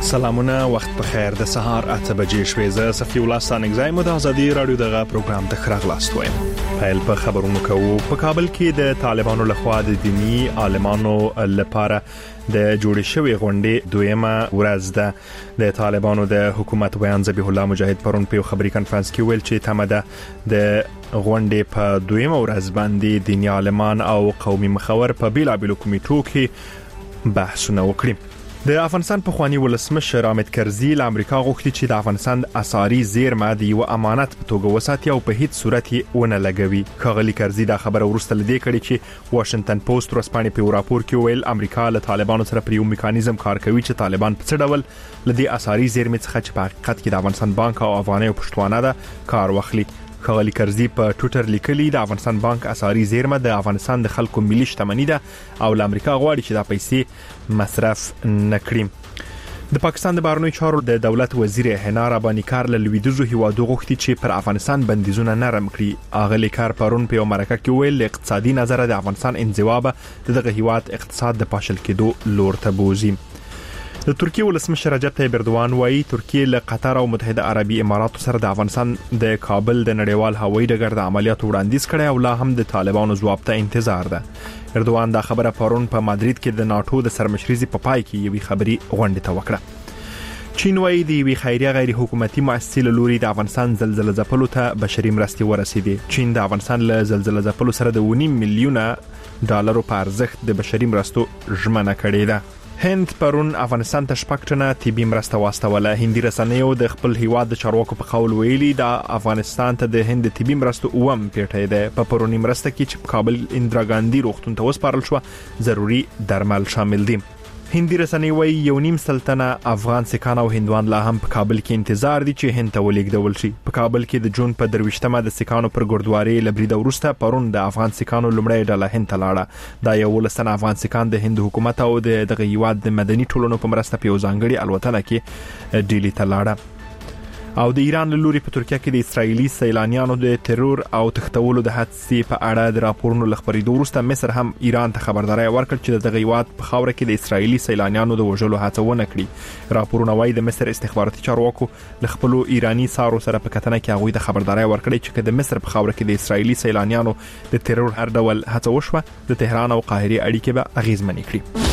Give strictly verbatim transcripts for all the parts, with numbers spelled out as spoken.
سلامونه، وخت بخیر. د سهار اته بجې شوې. زه صفي الله ستانګزای مو د ازادي رادیو دغه پروګرام ته خراغلاست وایم. پیل په خبرونو کوو. په کابل کې د طالبانو لخوا د دینی عالمانو لپاره د جوړې شوې غونډې دویمه ورځ ده. د طالبانو د حکومت بیان ذبیح الله مجاهد پرون په خبري کانفرنس کې ویل چې تمه ده د غونډې په دویمه ورځ باندې دینی عالمان او قومي مخور په بیلابیلو کمیټو کې بحثونه وکړي. د افغانستان په خواني ولسمشر حامد کرزي له امریکا غوښتي چې د افغانستان اساري زیرمه د یو امانت په توګه وساتي او په هیڅ صورت یې ونه لګوي. ښاغلي کرزي دا خبره ورسته لدې کړي چې واشنگټن پوسټ ورسپانې په راپور کې ویل امریکا له طالبانو سره پر یو میکانیزم کار کوي چې طالبان په څه ډول لدې اساري زیرمه څخه چې په حقیقت کې د افغانستان بانک او افغاني او پښتوانه ده کار واخلي. ښاغلي کرزي په ټوئیټر لیکلي د افغانستان بانک اساري زیرمه د افغانستان د خلکو ملي شتمنۍ ده او له امریکا غواړي چې دا پیسې مصرف نکړي. د پاکستان د بهرنیو چارو د دولت وزیر حنا رباني کار له لویدیځو هیوادو غوښتي چې پر افغانستان بندیزونه نرم کړي. اغلی کار پرون په مرکه کې ویل اقتصادي نظر د افغانستان انزوا به دغه هیواد اقتصاد د پاشل کېدو لور ته بوزي. د ترکیه ولسمشر رجب طیب اردوغان وايي ترکیه له قطر او متحده عربي اماراتو سره د افغانستان د کابل د نړیوال هوایي ډګر د عملیاتو وړاندیز کړي او لا هم د طالبانو ځواب ته انتظار ده. اردوغان دا خبره پرون په مادرید کې د ناتو د سرمشريزي په پای کې یوې خبري غونډه ته وکړه. چین وايي د وی خیریه غیر حکومتي مؤسسې لوري د افغانستان زلزلې ځپلو ته بشري مرستې ورسېدي. چین د افغانستان له زلزلې ځپلو سره د ونیم میلیونه ډالرو په ارزښت د بشري مرستو ژمنه کړې ده. هند پرون افغانستان ته شپږ ټنه طبي مرسته واستوله. هندي رسنیو د خپل هیواد د چارواکو په قول ویلي د افغانستان ته د هند طبي مرستو اوم پیټه ده. په پرونی مرسته کې چې په کابل اندرا ګاندی روغتون ته وسپارل شو ضروري درمل شامل دي. هندي رسنۍ وايي یو نیم سلطنه افغان سکان او هندوان لا هم په کابل کې انتظار دي چې هند ته ولیږدول شي. په کابل کې د جون په درويشتمه د سکانو پر ګردواري لبرید ورسته پرون د افغان سکانو لمړی ډله هند ته لاړه. دا یو ولسنه افغان سکان د هند حکومت او د دغه هیواد د مدني ټولنو په مرسته په ځانګړي الوتنه کې ډیلی ته لاړه. او د ایران له لوري په ترکیه کې د اسرایلی سیلانیانو د ترور او تختولو د حادثې په اړه د راپورونو لخبرېدو وروسته مصر هم ایران ته خبرداري ورکړه چې دغه هیواد په خاوره کې د اسرایلی سیلانیانو د وژلو هڅه ونه کړي. راپورونه وايي د مصر استخباراتي چارواکو له خپل ایرانی سارو سره په کتنه کې هغوی د خبرداري ورکړي چې د مصر په خاوره کې د اسرایلی سیلانیانو د ترور هر ډول هڅه وشوه د تهران او قاهره اړیکې به اغیزمنې کړي.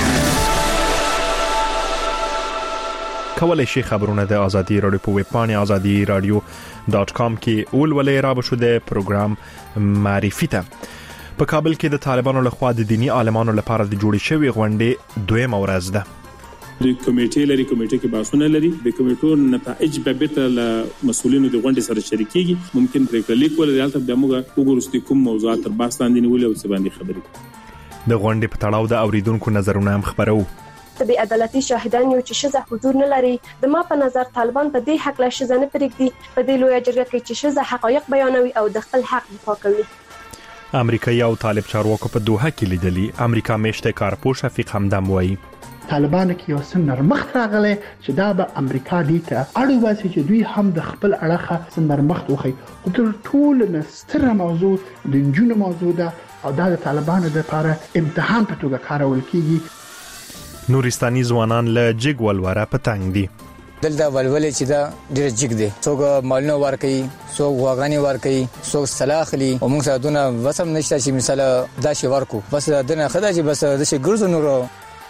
کولای شي خبرونه د ازادي رادیو په ویب پاڼه ازادي رادیو ډاټ کام کې اولولې را بشو د پروګرام معرفي ته. په کابل کې د طالبانو لخوا د دینی عالمانو لپاره د جوړې شوې غونډې دویمه ورځ ده. د کمیټې لري کمیټې کې باسونه لري د کمیټو نتایج به به له مسولینو د غونډې سره شریکيږي. ممکن پرې کلیک ول دلته د موږ وګورستي کوم موضوعات تر باس باندې نیولې او څه باندې خبرې. د غونډې په تړاو د اوریدونکو نظرونه هم خبرو. بی عدالتي شاهدان یو چې شزه حضور نه لري. د ما په نظر طالبان په دې حق له شزه نه پرېږدي. په دې لوی جرګه کې چې شزه حقایق بیانوي او د خپل حق دفاع کوي. امریکایي او طالب چارواکو په دوحه کې لیدلي. امریکا میشته کارپوه شفیق همدم وایي طالبان کې یو څه نرمخت راغله چې دا به امریکا دې ته اړ واسي چې دوی هم د خپل اړخه څه نرمخت وخی. خو تر ټولو نستره موضوع د جنونو موضوع ده او دا د طالبانو لپاره امتحان په توګه کارول کیږي. نورستاني ځوانان له جګ ولوره په تنګ دي. دلته ولولې چې دا ډېر جګ دي. څوک مالونه ورکوي، څوک غواګانې ورکوي، څوک سلاخلي او موږ سره دونه وسم نشته چې مثلا دا شی ورکو. بس دنه خدای چې بس د شي ګرځو نورو.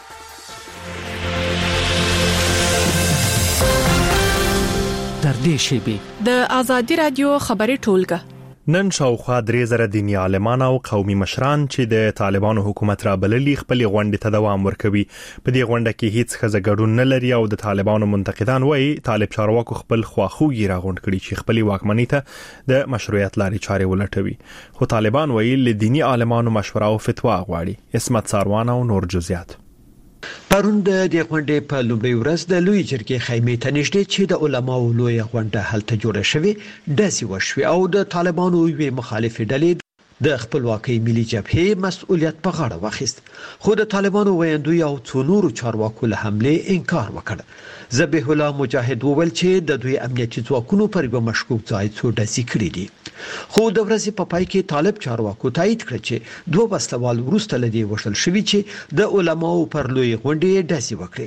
در دې شی به د ازادي رادیو خبري ټولګه نن شاوخوا درې زره دینی عالمان او قومي مشران چې د طالبانو حکومت را بللي خپل غونډې ته دوام ورکوي. په دې غونډه کې هیڅ ښځه ګډون نه لري او د طالبانو منتقدان وایي طالب چارواکو خپل خواخوږي را غونډ کړي چې خپل واکمنۍ ته د مشروعیت لارې چارې ولټوي. خو طالبان وایي له دینی عالمانو مشوره او فتوا غواړي. اسمت ساروان او نور جزئیات. پرون د دې غونډې په لومړۍ ورځ د لوی جرګې خیمې ته نږدې چې د علماو لوی غونډه هلته جوړه شوې داسې وشوې او د طالبانو یوې مخالفې ډلې د خپلواکۍ ملي جبهې مسؤلیت په غاړه واخیست. خو د طالبانو ویاندوی او څو نورو چارواکو له حملې انکار وکړ. ذبیح الله مجاهد وویل چې د دوی امنیتي ځواکونو پر یو مشکوک ځای څو ډزې کړې دي. خو د ورځې په پای کې طالب چارواکو تایید کړ چې دوه وسلوال وروسته لدی وشل شوی چې د علماو پر لوی غونډې ډزې وکړي.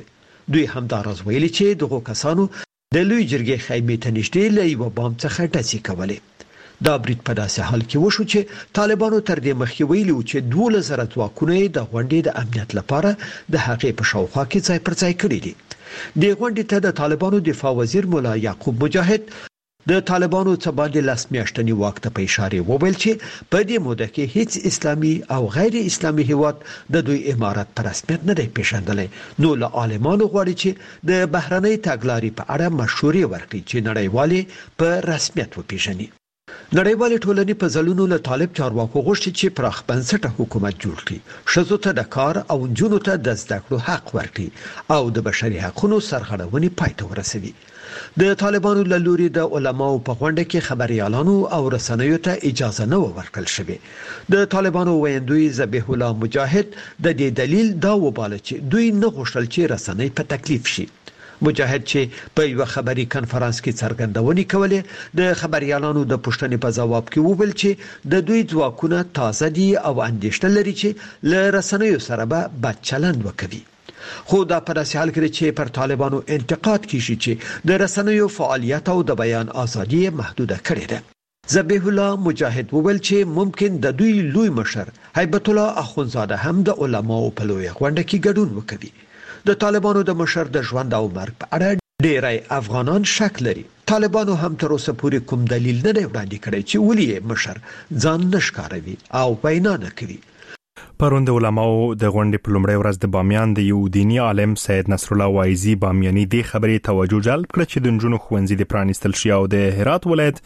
دوی همدا راز ویلي چې دغه کسانو د لوی جرګې خیمې ته نږدې له یو بام څخه ډزې کولې. دا برید په داسې حال کې وشو چې طالبانو تر دې مخکې ویلي و چې دوه زره ځواکونه د غونډې د امنیت لپاره د هغې په شاوخوا کې ځای پر ځای کړي دي. د غونډې ته د طالبانو دفاع وزیر مولا یعقوب مجاهد د طالبانو څخه باندې لاس میاشتنی وخت په اشاره وویل چې په دې موده کې هیڅ اسلامي او غیر اسلامي هیواد د دوی امارت پر رسمیت نه دی پیژندلی. نو له عالمانو غواړي چې د بهرنۍ تګلارې په اړه مشورې ورکړي چې نړیوالې په رسمیت وپیژني. نړیوال ټولنې په ځلونو له طالب چارواکو غوښتي چې پراخ بنسټه حکومت جوړ کړي، ښځو ته د کار او نجونو ته د زده کړو حق ورکړي او د بشري حقوقو سرغړونې پای ته ورسوي. د طالبانو له لوري د علماو په غونډه کې خبريالانو او رسنیو ته اجازه نه ورکړل شوې. د طالبانو ویندوی ذبیح الله مجاهد د دې دلیل دا وباله چې دوی نه غوښتل چې رسنۍ په تکلیف شي. مجاهد چې په یو خبري کانفرنس کې څرګندونې کولې د خبريالانو د پوښتنې په جواب کې وویل چې د دوی ځواکونه تازه دي او اندېښنه لري چې له رسنیو سره به بد چلند وکړي. خو دا په داسې حال کې چې پر طالبانو انتقاد کیږي چې د رسنیو فعالیت او د بیان ازادي محدوده کړې ده. ذبیح الله مجاهد وویل چې ممکن د دوی لوی مشر هیبت الله اخونزاده هم د علماو په لوی غونډه کې ګډون وکړي. د طالبانو د مشر د ژوند او مرګ په اړه ډیری افغانان شک لري. طالبانو هم تر اوسه پورې کوم دلیل نه دی وړاندې کړی چې ولې مشر ځان نشکاروي او وینا نه کوي. پرون د علماو د غونډې په لومړۍ ورځ د بامیان د یو دینی عالم سید نصر الله وایزي بامیاني د خبرې توجه جلب کړ چې د نجونو ښوونځي د پرانیستل شي او د هرات ولایت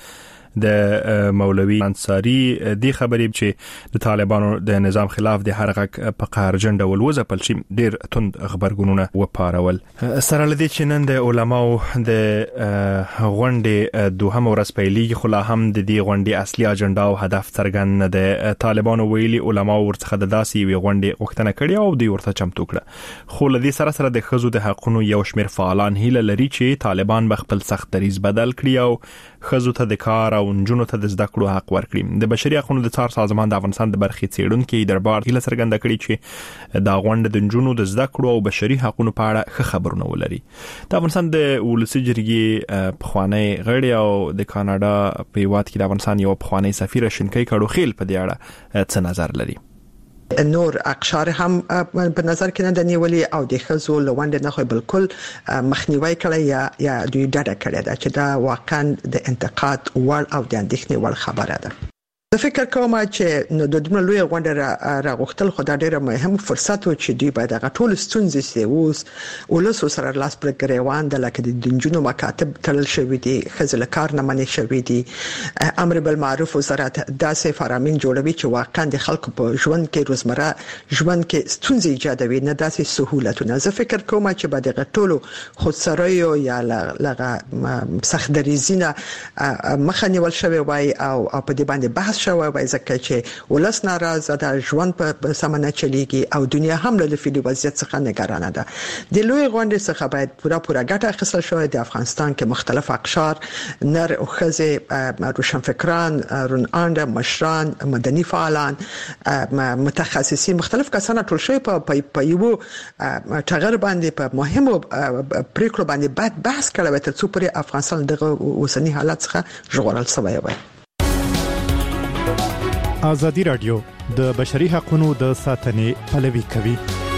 د مولوي انصاری د خبرې چې د طالبانو د نظام خلاف د حرکت په قهرجن ډول وځپل شي ډیر توند خبرګونونه وپارول. سره لدی چې نن د علماو د غونډې دوهم ورځ پیلېږي خو لا هم د دې غونډې اصلي اجنډا او هدف څرګند نه دی. طالبانو ویلي علماو ورڅخه د داسې یوې غونډې غوښتنه کړې او دوی ورته چمتو کړه. خو لدی سره سره د ښځو د حقوقو یو شمېر فعالان هیله لري چې طالبان به خپل سخت دریځ بدل کړي او ښځو ته د کار او نجونو ته د زده کړو حق ورکړي. د بشري حقوقو د څار سازمان د افغانستان د برخې څېړونکي دربار هیله څرګنده کړې چې دا غونډه د نجونو د زده کړو او بشري حقوقو په اړه ښه خبرونه ولري. د افغانستان د ولسي جرګې پخوانی غړي او د کاناډا په هیواد کې د افغانستان یو پخوانی سفیر شینکۍ کډوخیل په دې اړه څه نظر لري؟ نور اقشار هم په نظر کې نه د نیولې او د خزو لوند نه خو بالکل مخنیوي کړی یا یا دوی ډډه کړی دا چې دا واقعا د انتقاد ور او د اندېښنې ور خبره ده. زه فکر کوم چې نو د دومره لوی غونډه راغوښتل خو دا ډیره مهم فرصت و چې دوی باید هغه ټول ستونزې سي اوس ولسو سره لاس پر ګریوان د لکه د دنجونو مکاتب تلل شوې دي خزل کار نه منې شوې دي امر بالمعروف وزارت داسې فرامین جوړوي چې واقعا د خلکو په ژوند کې روزمره ژوند کې ستونزې ایجادوي نه داسې سهولتونه. زه فکر کوم چې باید هغه ټول خودسریو یا لغه سخت دریزینه مخه نیول شوی وای او په دې باندې بحث شوی وای ځکه چې ولس ناراضه ده ژوند په سمنه چلیږي او دنیا هم له فعلی وضعیت څخه نگرانه ده. د لوی غونډې څخه باید پوره پوره ګټه اخیستل شوی د افغانستان کې مختلف اقشار نر او ښځې روشنفکران روناند مشران مدني فعالان متخصصین مختلف کسان ټول شوی په په یو ټغر باندې په مهمو پریکړو باندې بعد بحث کړو تر څو پرې افغانستان دغه اوسنی حالت څخه ژغورل شوی وي. ازادي رادیو د بشري حقوقو د ساتنې پلوي کوي.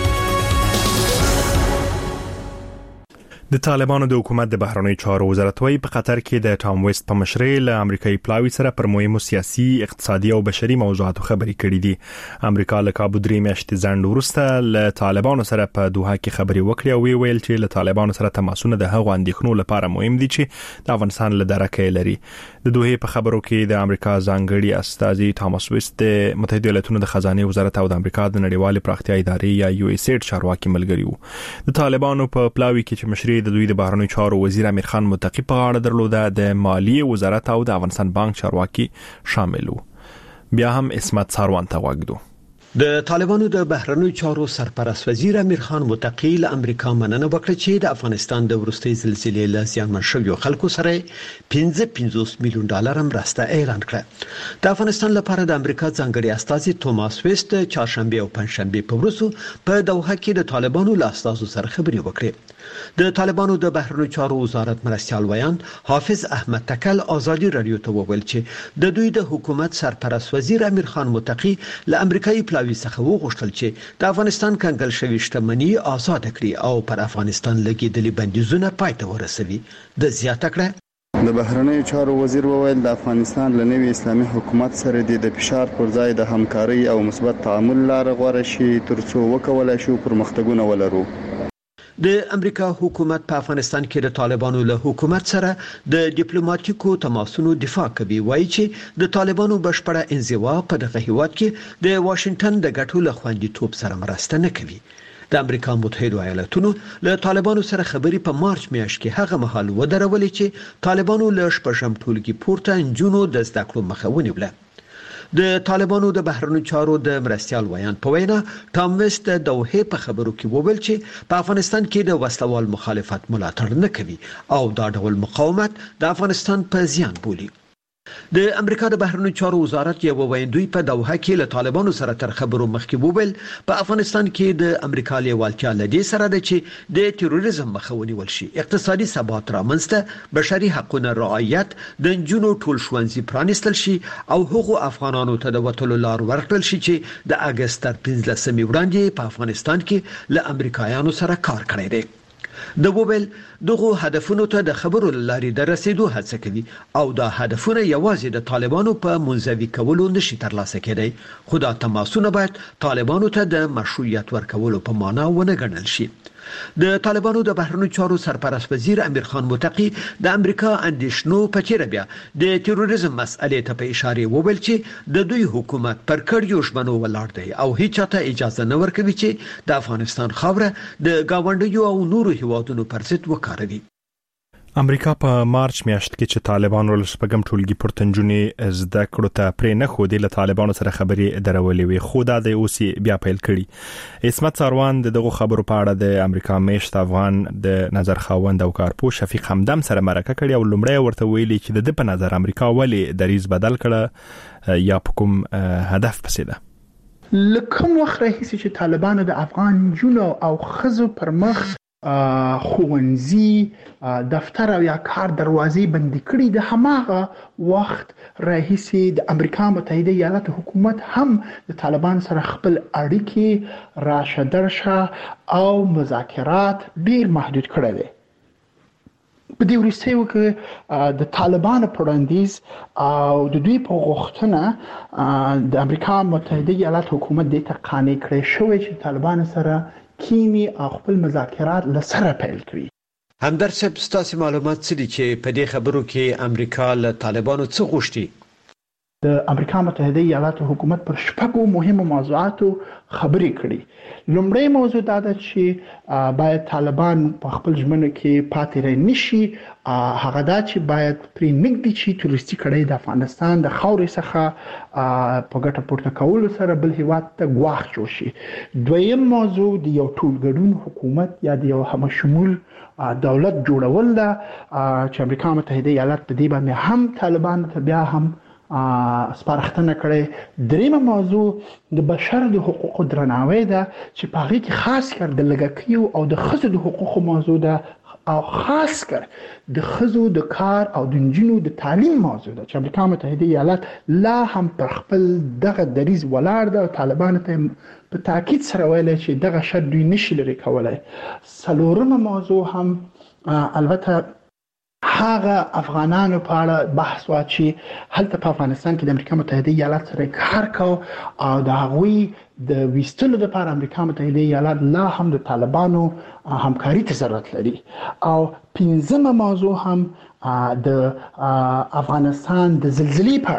د طالبانو د حکومت د بهرنی چارو وزارت وايي په قطر کې د ټام ویست په مشرۍ له امریکایي پلاوی سره پر مهمو سیاسي اقتصادي او بشري موضوعاتو خبرې کړې دي. امریکا له کابو درې میاشتې ځنډ وروسته له طالبانو سره په دوحه کې خبرې وکړې او ویل چې له طالبانو سره تماسونه د هغو اندېښنو لپاره مهم دي چې د افغانستان له درکې لري. د دوحه په خبرو کې د امریکا ځانګړي استازي ټاماس ویست د متحده ایالاتونو د خزانه وزارت او د امریکا د نړیوال پراختیا ادارې یا یو ایس ایډ چارواکي ملګری وو. د طالبانو په پلاوی کې چې مشري د دوی د بهرنی چارو وزیر امیر خان متقی په غاړه درلوده د مالیې وزارت او د افغانستان بانک چارواکي شامل وو. بیا هم اسمت ساروان ته وګدو. د طالبانو د بهرنیو چارو سرپرست وزیر امیر خان متقی له امریکا مننه وکړه چې د افغانستان د ورستۍ زلزلې له زیانمن شویو خلکو سره پنځه پنځوس میلیون ډالر مرسته اعلان کړه. د افغانستان لپاره د امریکا ځانګړي استازي توماس ویست چهارشنبه او پنځشنبه په ورځو په دوحه کې د طالبانو له استازو سره خبرې وکړې. د طالبانو د بهرنیو چارو وزارت مرستيال ویان حافظ احمد تکل ازادي رادیو ته وویل چې د دوی د حکومت سرپرست وزیر امیر خان متقی له امریکایي پلاوي څخه وغوښتل چې د افغانستان کنګل شوی شتمنۍ آزاد کړي او پر افغانستان لګیدلي بندیزونه پای ته ورسوي. د زیاته کړه د بهرنیو چارو وزیر وویل د افغانستان له نوي اسلامي حکومت سره د فشار پر ځای د همکاري او مثبت تعامل لار غوړه شي ترڅو وکولای شو پرمختګونه ولرو. د امریکا حکومت په افغانستان کې د طالبانو له حکومت سره د ډیپلوماټیکو تماسونو دفاع کوي. وایي چې د طالبانو بشپړه انزوا په دغه هیواد کې د واشنگټن د ګټو له خوندیتوب سره مرسته نه کوي. د امریکا متحده ایالاتونو له طالبانو سره خبري په مارچ میاشت کې هغه مهال ودرولې چې طالبانو له شپږم ټولګي پورته انجونو د زده کړو مخه ونیوله. د طالبانو د بهرنیو چارو د مرستيال ویان په وینا ټام ویست د دوحه په خبرو کې وویل چې په افغانستان کې د وسلوال مخالفت ملاتړ نه کوي او دا ډول مقاومت د افغانستان په زیان بولي. د امریکا د بهرنیو چارو وزارت یو ویندوی په دوحه کې له طالبانو سره تر خبرو مخکې وویل په افغانستان کې د امریکا لیوالتیا لدی سره د چې د تروریزم مخه ونیول شي، اقتصادي ثبات رامنځته، بشري حقوقو رعایت، د جنونو ټول ښوونځي پرانیستل شي او هغو افغانانو ته د وټلو لار ورکړل شي چې د اگست تر پنځلسمې وړاندې په افغانستان کې له امریکایانو سره کار کړی دی. د وویل دغه هدفونو ته د خبرو لاري د رسیدو هڅه کوي او دا هدفونه یوازې د طالبانو په منځوي کولو نشي ترلاسه کېدای، خو دا تماسونه باید طالبانو ته د مشروعیت ورکولو په معنا ونه ګڼل شي. د طالبانو د بهرنیو چارو سرپرست وزیر امیر خان متقی د امریکا اندیشنو په چیرې بیا د تروریزم مسئلې ته په اشاره وویل چې د دوی حکومت پر کړیو ژمنو ولاړ دی او هیڅ ته اجازه نه ورکوي چې د افغانستان خاوره د گاونډیو او نورو هیوادونو پر ضد وکاروي. امریکا په مارچ میاشت کې چې طالبانو له شپږم ټولګي پورتنجونې زده کړو ته پرې نه خو د طالبانو سره خبرې درولې وي، خو دا د اوسي بیا پیل کړي. اسمت ساروان دغه خبرو په اړه د امریکا میشت افغان د نظر خاوند او کارپو شفیق حمدم سره مرکه کړې او لومړی ورته ویلي چې د په نظر امریکا ولی دریز بدل کړه یا په کوم هدف پسې ده. لکه وخت راهیسې چې طالبانو د افغان جنو او خزو پر مخ خوونځي دفتر او یا کار دروازې بندي کړي، د هماغه وخت راهیسې د امریکا متحده ایالاتو حکومت هم د طالبان سره خپل اړیکې راشه درشه او مذاکرات ډیر محدود کړي دي. په دې وروستیو کې د طالبانو پروندیز او د دوی په غوښتنه د امریکا متحده ایالاتو حکومت د ته قانع کړی شوی چې طالبان سره کینی او خپل مذاکرات لسره پیل کړي. همدر صاحب ستاسو معلومات څه دي چې په دې خبرو کې امریکا له طالبانو څه غوښتي؟ د امریکا متحده ایالاتو حکومت پر شپږو مهمو موضوعاتو خبرې کړي. لومړی موضوع دا ده چې باید طالبان په خپل ژمنو کې پاتې رانه نشي، هغه دا چې باید پرې نږدې چې تورستي کړي د افغانستان د خاورې څخه په ګټه پورته کولو سره بل هیواد ته ګواښ جوړ شي. دویم موضوع د یو ټولګډون حکومت یا د یو همشمول دولت جوړول ده چې امریکا متحده ایالات په دې باندې هم طالبان ته بیا هم سپارښتنه کړې. دریمه موضوع د بشر د حقوقو درناوی ده چې په هغه کې خاص کر د لږکیو او د ښځو د حقوقو موضوع ده او خاص کر د ښځو د کار او د نجونو د تعلیم موضوع ده چې امریکا متحده ایالات لا هم پر خپل دغه دریز ولاړ ده او طالبان ته په تاکید سره ویلي چې دغه شرط دوی نشي لري کولای. څلورمه موضوع هم البته هغه افغانانو په اړه بحث وا چې هلته په افغانستان کې د امریکا متحده ایالات سره کار کو او د هغوی د ویستلو لپاره امریکا متحده ایالات لا هم د طالبانو همکاري ته ضرورت لري. او پنځمه موضوع هم د افغانستان د زلزلې په اړه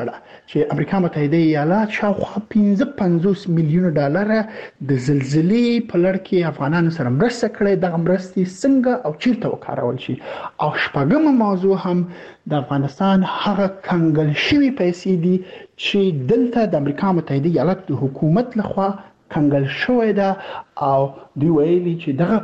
چې امریکا متحده ایالات شاوخوا پنځه پنځوس میلیون ډالر د زلزلې په لړ کې افغانانو سره مرسته کړې. دغه مرستې څنګه او چیرته وکارول شي. او شپږمه موضوع هم د افغانستان هغه کنګل شوی پیسې دي چې دلته د امریکا متحده ایالات د حکومت لخوا کنګل شوی ده او دوی ویلي چې دغه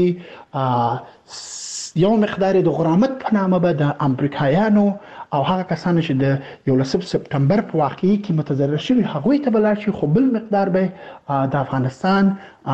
پیسې یو مقدار د غرامت په نامه به د امریکایانو او هغه کسانو چې د یولسم سپتمبر په واقعي کې متضرر شوي هغوی ته بلار شي، خو بل مقدار به د افغانستان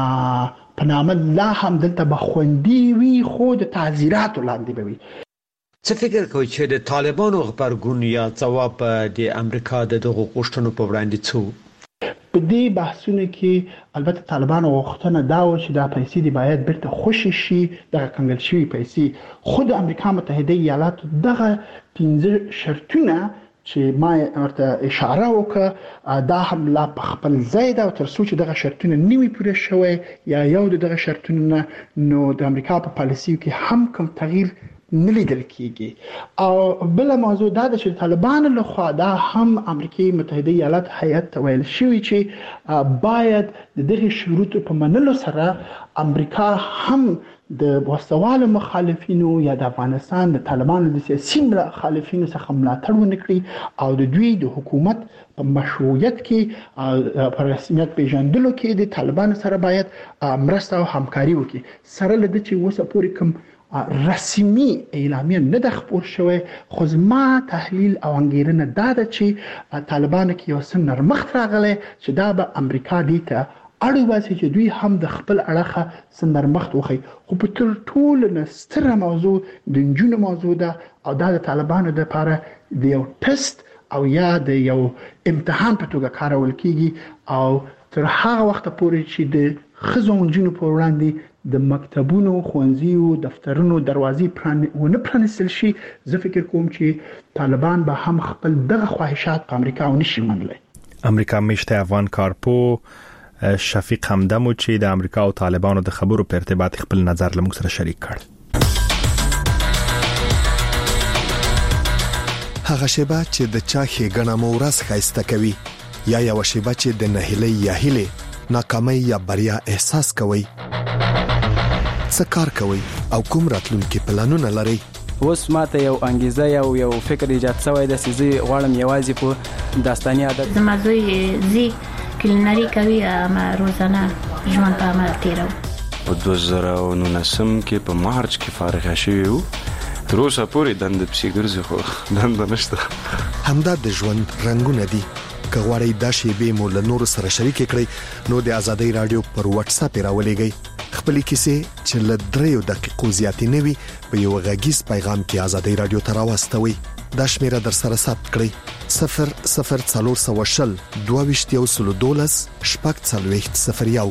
په نامه لا هم دلته به خوندي وي خو د تعزیراتو لاندې به وي. څه فکر کوئ چې د طالبانو غبرګون یا ځواب د امریکا د دغو غوښتنو په وړاندې څه؟ په دې بحثونو کې البته طالبانو غوښتنه دا و چې دا پیسې دی باید بیرته خوشي شي، دغه کنګل شوی پیسې. خو د امریکا متحده ایالاتو دغه پنځه شرطونه چې ما ورته اشاره وکړه دا هم لا په خپل ځای ده او تر څو چې دغه شرطونه نوي پوره شوی یا یو دغه شرطونه نو د امریکا په پالیسیو کې هم کوم تغییر نه لیدل کیږي. او بل موضوع دا ده چې طالبان له خوا دا هم امریکای متحده ایالات هیئت ته ویل شوی چې باید د دغه شروطو په منلو سره امریکا هم د وسوال مخالفینو یا د افغانستان د طالبانو د سیاسي مخالفینو څخه ملاتړ ونکړي او د دوی د حکومت په مشروعیت کې په رسمیت پیژندلو کې د طالبانو سره باید مرسته او همکاري وکړي. سره له دې چې اوسه پورې کوم رسمي اعلامیه نه د خبر شوی، خو زما تحلیل او انګیرنه دا ده چې طالبانو کې یو څه نرمښت راغلی چې دا به امریکا دې ته اړ وباسي چې دوی هم د خپل اړخه څه نرمښت وښیي. خو په تر ټولو نه ستره موضوع د نجونو موضوع ده او دا د طالبانو دپاره د یو ټست او یا د یو امتحان په توګه کارول کیږي او تر هغه وخته پورې چې د ښځو او نجونو په وړاندې د مکتبونو، ښوونځیو، دفترونو دروازې ونه پرانیستل شي، زه فکر کوم چې طالبان به هم خپل دغه خواهشات په امریکا ونه شي منلی. امریکا میشته افغان کارپو شفیق همدمو چې د امریکا او طالبانو د خبرو په ارتباط خپل نظر له موږ سره شریک کړ. هغه شیبه چې د چا ښېګڼه مو ورځ ښایسته کوي یا یو شیبه چې د نهیلۍ یا هیلې ناکامۍ یا بریا احساس کوي، څه کار کوي او کوم راتلونکي پلانونه لري؟ اوس ماته یو انګیزه یا یو فکر ایجاد شوی د سيزي غواړم یوازې په داستاني عادت زما زوی زی کلینری کوي ما روزانه ژوند په عمل تیرو. په دوه زره او نولسم کې په مارچ کې فارغ شوی وو، تر اوسه پورې دند پسې ګرځي خو دند نشته. همدا د ژوند رنگونه دي. که غواړئ دا شیبې مو له نورو سره شریک کړئ نو د ازادۍ رادیو پر واتس اپ راولېږئ. خپل کیسې چې له دریو دقیقو زیاتې نه وي په یو غږیز پیغام کې ازادۍ رادیو ته راوستوئ. دا شمیره در سره ثبت کړئ: صفر صفر څلور سوه شل دوه ویشت یو سلو دولس شپږ څلوېښت صفر یو.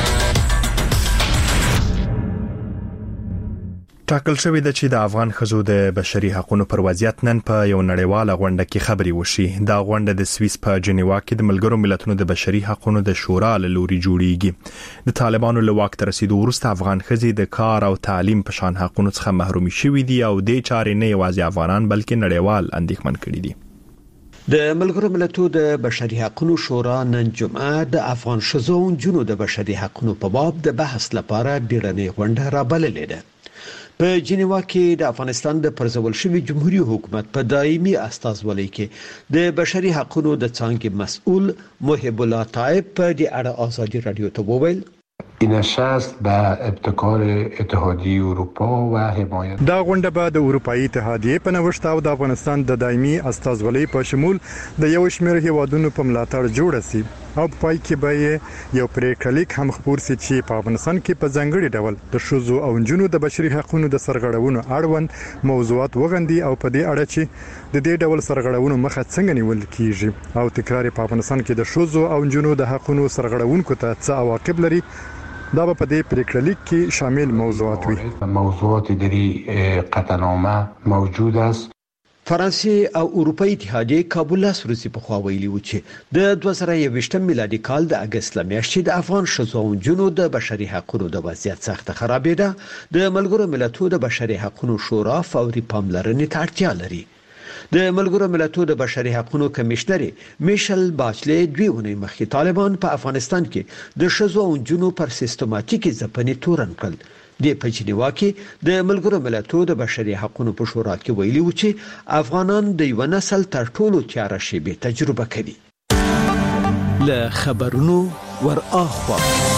ټاکل شوی د چې د افغان ښځو د بشري حقوقو پر وضعیت نن په یو نړیواله غونډه کې خبري وشي. دا غونډه د سویس په جنیوا کې د ملګرو ملتونو د بشري حقوقو د شورا له لوري جوړیږي. د طالبانو له واک ته رسیدو وروسته افغان ښځې د کار او تعلیم په شان حقوقو څخه محرومي شوي دي او د چارې نه یوازې افغانان بلکې نړیوال اندېښمن کړي دي. د ملګرو ملتونو د بشري حقوقو شورا نن جمعه د افغان ښځو او نجونو د بشري حقوقو په باب د بحث لپاره بیړنۍ غونډه رابللې ده. په جنیوا کې د افغانستان د پرځول شوی جمهوریت حکومت په دایمي استازولۍ کې د بشري حقوقو د څانګې مسؤل محب الله طائب په دې اړه ازادي رادیو ته وویل: این نشست به ابتکار اتحادیه اروپا و حمایت دا غونډه به د اروپאי اتحادیه په نوښت او د افغانستان د دایمي استازولۍ په شمول د یو شمېر هیوادونو په ملاتړ جوړه سي او په پای کې به یو پریکړلیک هم خبر سي چې په افغانستان کې په ځنګړي ډول د شوزو او جنونو د بشري حقوقو د سرغړونو اړوند موضوعات وغندي او په دې اړه چې د دې ډول سرغړونو مخه څنګه نیول کیږي او تکرار په افغانستان کې د شوزو او جنونو د حقوقو سرغړونکو ته څه عواقب لري. دا په دې پریکړلیک کې شامل موضوعات وي. موضوعات دری قطعنامه موجود است. فرانسې او اروپאי اتحادیه کابل سروسي په خوا ویلي و چې د دوه زره یوویشتم میلادي کال د اگست لمیاشتې د افغان ښځو او نجونو د بشري حقوقو د وضعیت سخت خرابېده. د ملګرو ملتونو د بشري حقوقو شورا فوري پاملرنې ته اړتیا لري. د ملګرو ملتونو د بشري حقوقو کمشنر میشل باچلې دوی ونې مخکې طالبان په افغانستان کې د شذو او جنو پر سیستماتیک ځپنې تورن کړل. د پنځنیوا کې د ملګرو ملتونو د بشري حقوقو په شورا کې ویلي و چې افغانان د یو نسل تر ټولو تیاره شیبه تجربه کړي. له خبرونو ور اخوا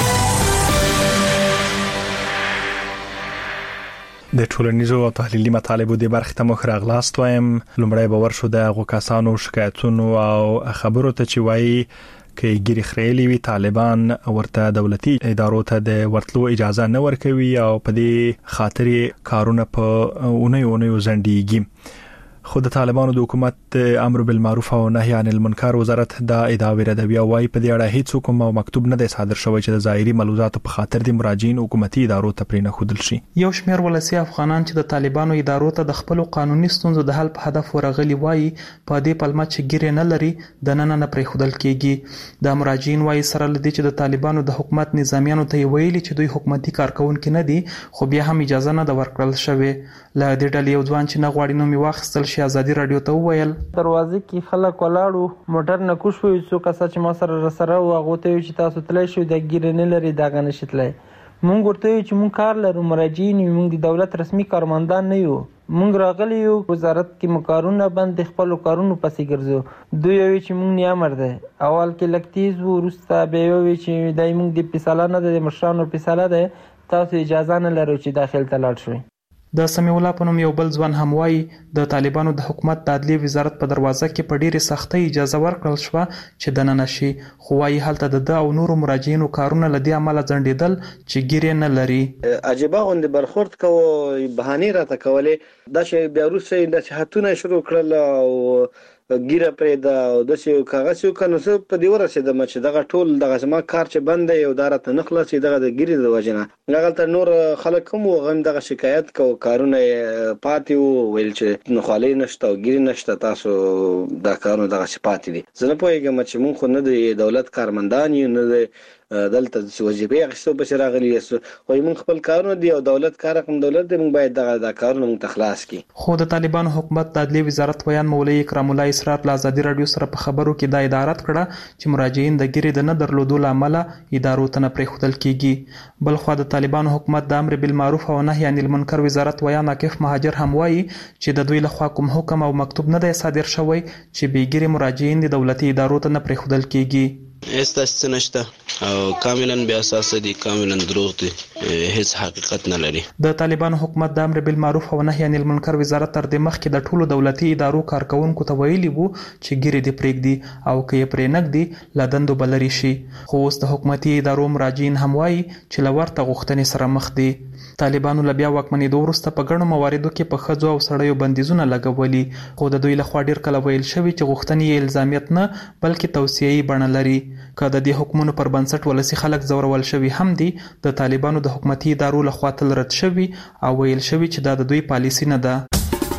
د ټولنیزو او تحلیلي مطالبو د برخې ته مخ راغلاست وایم. لومړی به ورشو د هغو کسانو شکایتونو او خبرو ته چې وایي کې ګری خریلی وی طالبان ورته دولتي ادارو ته د ورتلو اجازه نه ورکوي او په دې خاطر کارونه په اونۍ اونۍ وزندېږي. خو د طالبانو د حکومت امر بالمعروف او نهي عن المنکر وزارت دا ادعا ردوی او وايي په دې اړه هیڅ کوم مکتوب نه دی صادر شوی چې د ظاهري ملوزاتو په خاطر د مراجعین حکومتي ادارو ته پرې نه خودل شي. یو شمېر ولسی افغانان چې د طالبانو ادارو ته د خپل قانوني ستونزو د حل په هدف ورغلي وایي په دې پلمه چې ګیره نه لري د نن نه پرې خودل کیږي. د مراجعین وایي سره لدی چې د طالبانو د حکومت نظامیانو ته ویلي چې دوی حکومتي کارکونکو نه دي خو بیا هم اجازه نه د ورکړل شوی. له دې ډلې یو ځوان چې نه غواړي نو می واخستل شي ازادي رادیو ته وویل دروازې کې خلک ولاړو موټر نه کوش وي څو کسه چې ما سره رسره او هغه ته چې تاسو تلای شو د ګیرې نه لري دا غنه شتلای مونږ ورته چې مونږ کار لرو مراجعین مونږ د دولت رسمي کارمندان نه یو مونږ راغلی یو وزارت کې مکارونه باندې خپل کارونو پسې ګرځو دوی وی چې مونږ نه امر ده اول کې لکتیز ورسته به وی چې دای مونږ د فیصله نه د مشرانو فیصله ده تاسو اجازه نه لرو چې داخل ته لاړ شئ. د سمیع الله په نوم یو بل ځوان هم وایي د طالبانو د حکومت د عدلیې وزارت په دروازه کې په ډېرې سختۍ اجازه ورکړل شوه چې دننه شي خو وایي هلته د ده او نورو مراجعینو کارونه له دې امله ځنډېدل چې ګیرې نه لري. عجیبه غوندې برخورد کوو بهانې راته کولې دا چې بیا وروسته نصیحتونه شروع کړل او ګیره پرې دا د څه کاغذ یو کنه څه په دی ورسېدم چې دغه ټول دغه زما کار چې بند دی او دارته نخلص دغه د ګیره د وجنه دغه ته نور خلک کوم غم دغه شکایت کو کارونه پاتې وو ویل چې نخالي نشته او ګیره نشته تاسو دا کارونه دغه پاتې دي. زه نه پوهیږم چې مونږ خو نه د دولت کارمندان یو نه دلته د وظیفې اخیستو په راغلی یو خو موږ خپل کارونه دی او دولت کار کوم دولت دی موږ باید دغه د کارونه موږ تخلاص کی. خو د طالبانو حکومت د عدلیې وزارت ویان مولوی اکرام الله اسرار له ازادي رادیو سره په خبرو کې دا ادارت کړه چې مراجعین د ګیرې د نه درلودو لامل ادارو ته نه پرېښودل کیږي. بل خو د طالبانو حکومت د امر بالمعروف او نهي عن المنکر وزارت ویان عاکف مهاجر هم وایي چې د دوی لخوا کوم حکم او مکتوب نه دی صادر شوی چې بې ګیرې مراجعین د دولتي ادارو ته نه پرېښودل کیږي. استاس نشته او کاملا بیا اساس دي کاملا دروغ دي هیڅ حقیقت نه لري. د طالبانو حکومت د امر بالمعروف او نهي عن المنکر وزارت تر دې مخکې د ټولو دولتي ادارو کارکونکو ته ویلي وو چې ګیرې دې پرېږدي او که یې پرې نږدي له دندو به لرې شي خو اوس د حکومتي ادارو مراجعین هم وایي چې له ورته غوښتنې سره مخ دي. طالبانو له بیا واکمنېدو وروسته په ګڼو مواردو کې په ښځو او سړیو بندیزونه لګولي خو د دوی لخوا ډېر کله ویل شوي چې غوښتنې یې الزامیت نه بلکې توصیه‌یي بڼه لري. که د دې حکمونو پر بنسټ ولسی خلک زورول شوي هم دي د طالبانو د حکومتي ادارو لخوا تل رد شوي او ویل شوي چې دا د دوی پالیسي نه ده.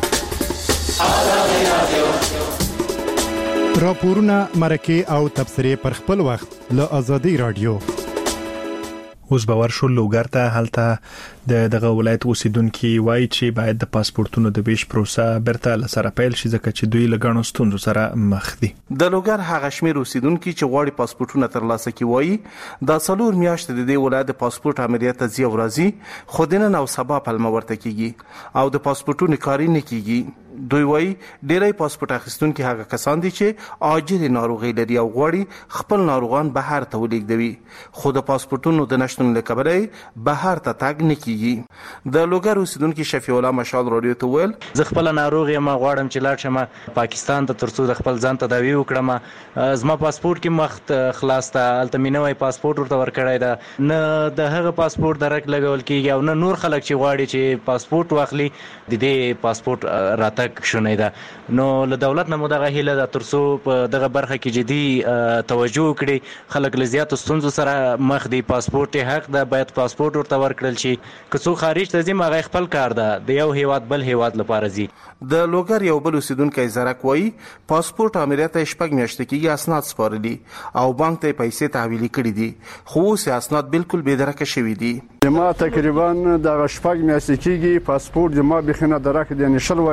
راپورونه مرکه او تبصرې پر خپل وخت له ازادي رادیو. اوس به ورشو لوګر ته هلته د دغه ولایت اوسیدونکو وایي چې باید د پاسپورتونو د ویش پروسه برته لسره پیل شي ځکه چې دوی لګانو ستونزو سره مخ دي. د لوګر هغه شمیر اوسیدونکو چې غواړي پاسپورتونه ترلاسه کړي وایي د څلور میاشتې د دې ولایت د پاسپورت امریت ته ځي او راځي خو د نن او سبا پلمه ورته کیږي او د پاسپورتونو کاری نه کیږي. دوی وایي ډېری پاسپورت اخیستونکو هغه کسان دي چې عاجل ناروغي لري او غواړي خپل ناروغان بهر ته ولېږدوي خو د پاسپورتونو د نشټون لکبره بهر ته تاګ نه کیږي. د لوګر اوسیدونکو شفیع الله مشال رادیو ته ویل زه خپل ناروغ یم غواړم چې لاړ شم پاکستان ته ترڅو د خپل ځان تداوی وکړم زما پاسپورت کې مخت خلاص ته التمینوي پاسپورت ورته ورکړای دا نه د هغه پاسپورت درک لګول کیږي او نه نور خلک چې غواړي چې پاسپورت واخلي د دې پاسپورت راته شونه ده نو له دولت نه مدغه هله د ترسو په دغه برخه کې جدي توجه کړي خلک له زیات ستونزو سره مخ دي پاسپورت حق ده باید پاسپورت ورته ورکړل شي که څو خارج ته ځي مغه خپل کار ده د یو هیواد بل هیواد لپاره ځي. د لوګر یو بل اوسیدونکو زرک وایي پاسپورت امریت ته شپږ میاشتې کې اسناد سپارلي او بانک ته پیسې تحویل کړي دي خو اوس اسناد بالکل بې درکه شوي دي. ما تقریبا د شپږ میاشتې کې پاسپورت د ما بخنه درک دي نشل ورزدل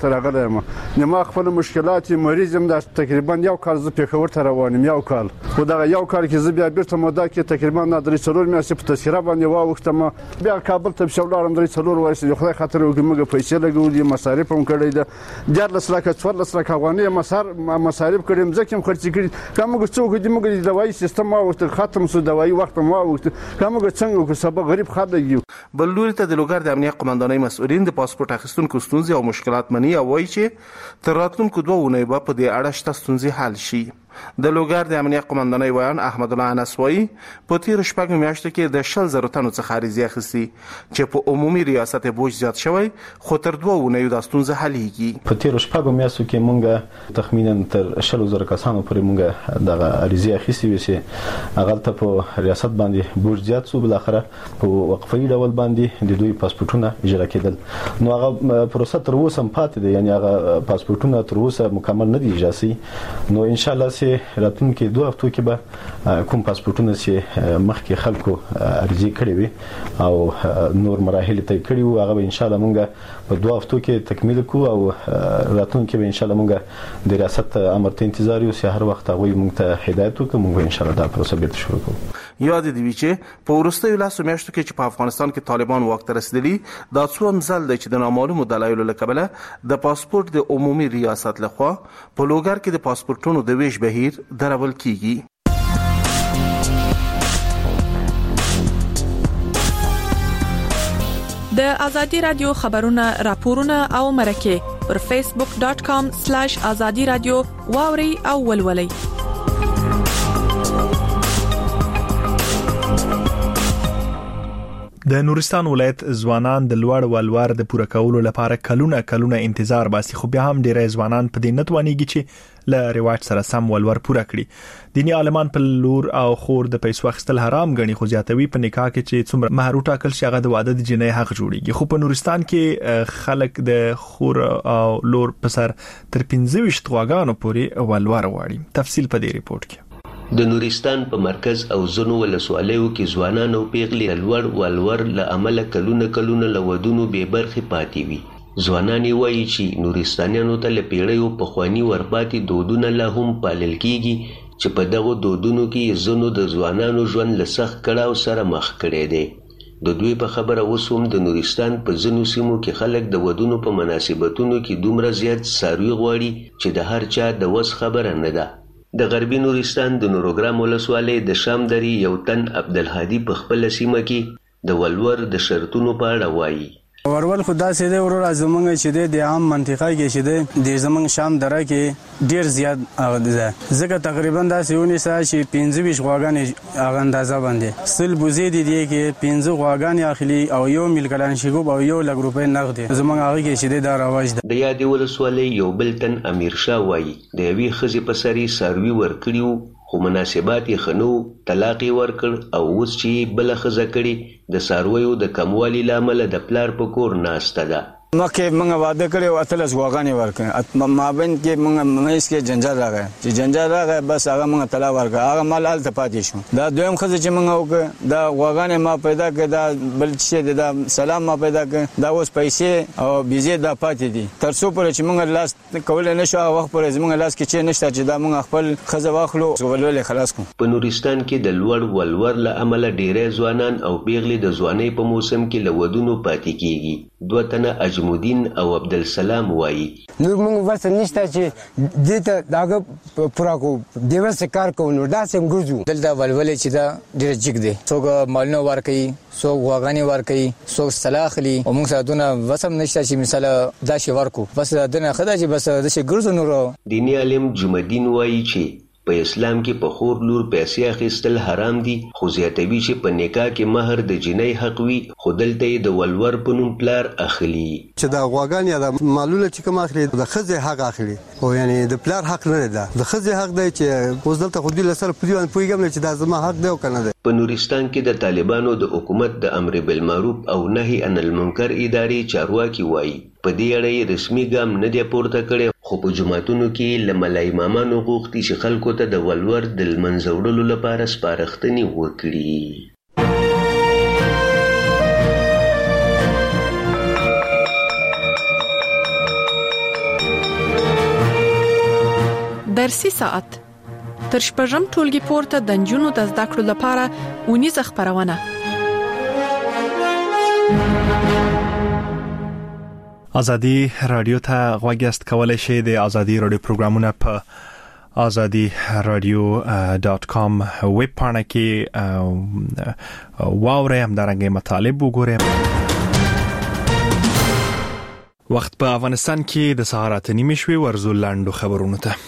ته راغلی یم نو ما خپل مشکلات مریض یم دا تقریبا یو کال زه پېښور ته روان یم یو کال خو دغه یو کال کې زه بیا بیرته موده کې تقریبا درې څلور میاشتې په تذکره باندې واوښتم بیا کابل ته پسې ولاړم درې څلور ورځې د خدای خاطر وکړي موږ پیسې لګولي مصارف هم کړی ده دیارلس لکه څوارلس لکه افغانۍ مصارف کړي یم ځکه هم خرڅې کړي که موږ څه وکړو د موږ د دوایي سیستم واوښتل ختم شو دوایي وخت هم واوښت که موږ څنګه وکړو سبا غریب خلک یو بل لوري ته د لوګر د امنیت قومندانۍ مسؤلین د پاسپورت اخیستونکو ستونزې او مشکلات مني او وایي چې تر راتلونکو دوه اونیو به په دې اړه شته ستونزې حل شي د لوګر د امنیت قومندانۍ ویان احمد الله انس وایي په تیرو شپږو میاشتو کې د شل زرو تنو څخه عریضې اخیستي چې په عمومي ریاست بوج زیات شوی خو تر دوه اونیو دا ستونزه حلېږي په تیرو شپږو میاشتو کې مونږ تخمینا تر شل زرو کسانو پورې مونږ دغه عریضې اخیستې وې چې هغه ته په ریاست باندې بوج زیات شو بل اخره په وقفي ډول باندې د دوی پاسپورتونه اجرا کېدل نو هغه پروسه تر اوسه هم پاتې ده یعنی هغه پاسپورتونه تر اوسه مکمل نه دي اجرا شوي نو ان شاء الله راتلونکي دوه هفتو کې به کوم پاسپورتونه چې مخکې خلکو ارزي کړی وي او نور مراحل ته کړی وو هغه به ان شاء الله مونږ په دوه هفتو کې تکمیل کوو او راتلونکي به ان شاء الله مونږ د ریاست امر ته انتظار یو چې هر وخت هغه مونږ ته هدایت وکړي مونږ ان شاء الله دا پروسه به شروع کوو یاد دی چې په ورستیو لاسو میاشتو کې چې په افغانستان کې طالبان واک ته رسیدلي دا څو مزل دی چې د نامعلومو دلایلو له کبله د پاسپورت د عمومي ریاست لخوا په لوګر کې د پاسپورتونو د ویش بهیر درول کیږي د ازادي رادیو خبرونه راپورونه او مرکه پر فیسبوک ډاٹ کام سلیش ازادي رادیو واوري او ولولي د نورستان ولایت ځوانان د لوړ ولور د پوره کولو لپاره کلونه کلونه انتظار باسي خو بیا هم ډیری ځوانان په دې نتوانيږي چې له رواج سره سم ولور پوره کړي دینی عالمان په لور او خور د پیسو اخیستل حرام غني خو زیاتوي په نکاح کې چې څومره مہر ټاکل شي هغه د واده د جنۍ حق جوړيږي خو په نورستان کې خلک د خور او لور په سر تر پنځه ویشت غواګانو پورې ولور واړي تفصیل په دې ریپورت کې د نورستان په مرکز او زونو ولسوالیو کې ځوانان او پیغلي لوړ ولور له عمله کلونه کلونه لودونو به برخه پاتې وي ځوانان وایي چې نورستانیانو ته له پیړیو په خواني ورپاتې دودونه لا هم پالل کیږي چې په دغه دودونو کې زونو د ځوانانو ژوند له سخت کړهو سره مخ کړي دي د دوی په خبره وسوم د نورستان په زونو سیمو کې خلک د ودونو په مناسبتونو کې دومره زیات ساروي غواړي چې د هر چا د وس خبره نه ده د غربي نورستان د نوروګرام ولسوالۍ د شام درې یو تن عبدالهادي په خپل سیمه کې د ولور د شرطونو په اړه وایي ورول خدا سي دي ورور زمونږ چې د عام منطقه کې چې د زمونږ شام دره کې ډیر زیات ده ځکه تقریبا دا سيونی سا چې پنځه ویش غواګان هغه اندازه باندې سل بوزي دي کې پنځه غواګان اخلي او یو ملکلان شګو او یو لګ روپې نقد زمونږ هغه کې چې دا رواج ده د یادې ولسوالۍ یو بل تن امیر شاه وایي د یوې خزې په سری ساروي ورکړیو خو مناسبات یې خنو طلاق ورکړ او اوس چې بل خزه کړي د سارویو د کموالي لامل د پلار په کور ناشته ده مکه موږ واده کړو اتلس غواګانې ورکړ مابین کې موږ مېس کې جنجال راغی چې جنجال راغی بس هغه موږ طلاق ورکړ هغه مال ال ته پاتې شو دا دویم خزه چې موږ وکړ دا غواګانې ما پیدا کړ دا بل څه دا سلام ما پیدا کړ دا اوس پیسې او بيزي دا پاتې دي تر څو پر چې موږ لاس کول نه شو وخت پر موږ لاس کې چې نشته چې دا موږ خپل خزه واخلو ولولې خلاص کو په نورستان کې د لوړ ولور له عمله ډېرې ځوانان او پیغلي د ځوانۍ په موسم کې لودونو پاتې کیږي دوه تنه اجمودین او عبدالسلام وایي نور موږ ورته نشته چې دې ته داغه پورا کو دیو څه کار کوو دا سم ګرځو دلته ولولې چې دا ډېر جګ دی څوک مالونه ورکي څوک غواګانې ورکي څوک صلاحلي او موږ ساتونه وسم نشته چې مثال دا شی ورکو بس دنه خدای چې بس د شي ګرځو نور دینی عالم جمعدین وایي چې په اسلام کې په خور لور پیسې اخیستل حرام دي خو زیاتوي چې په نکاح کې مہر د جنۍ حق وي خو دلته د ولور په نوم پلار اخلي چې دا غواګان یا د مالونه چې کوم اخلي د خزې حق اخلي او یعنی د پلار حق نه ده د خزې حق دی چې اوس دلته خو دې لسره په دیوان پویګم چې دا زما حق دی او کنه ده په نورستان کې د طالبانو د حکومت د امر بالمعروف او نهي عن المنکر ادارې چارواکي وایي په دې اړه رسمي ګام نه دی پورته کړی خو په جماعتونو کې لملا امامانو غوښتي چې خلکو ته د ولور د منځوړلو لپاره سپارښتنې وکړي درسي ساعت تر شپږم ټولګي پورته د نجونو د زده کړو لپاره اونیزه خبرونه. ازادي رادیو ته غوږ یاست، کولای شئ د ازادي رادیو پروګرامونه په azadi radio dot com ویب پاڼه کې واورئ، همدارنګه مطالب وګورئ. وخت په افغانستان کې د سهار اته نیمې شوې، ورزو لاندو خبرونه ته.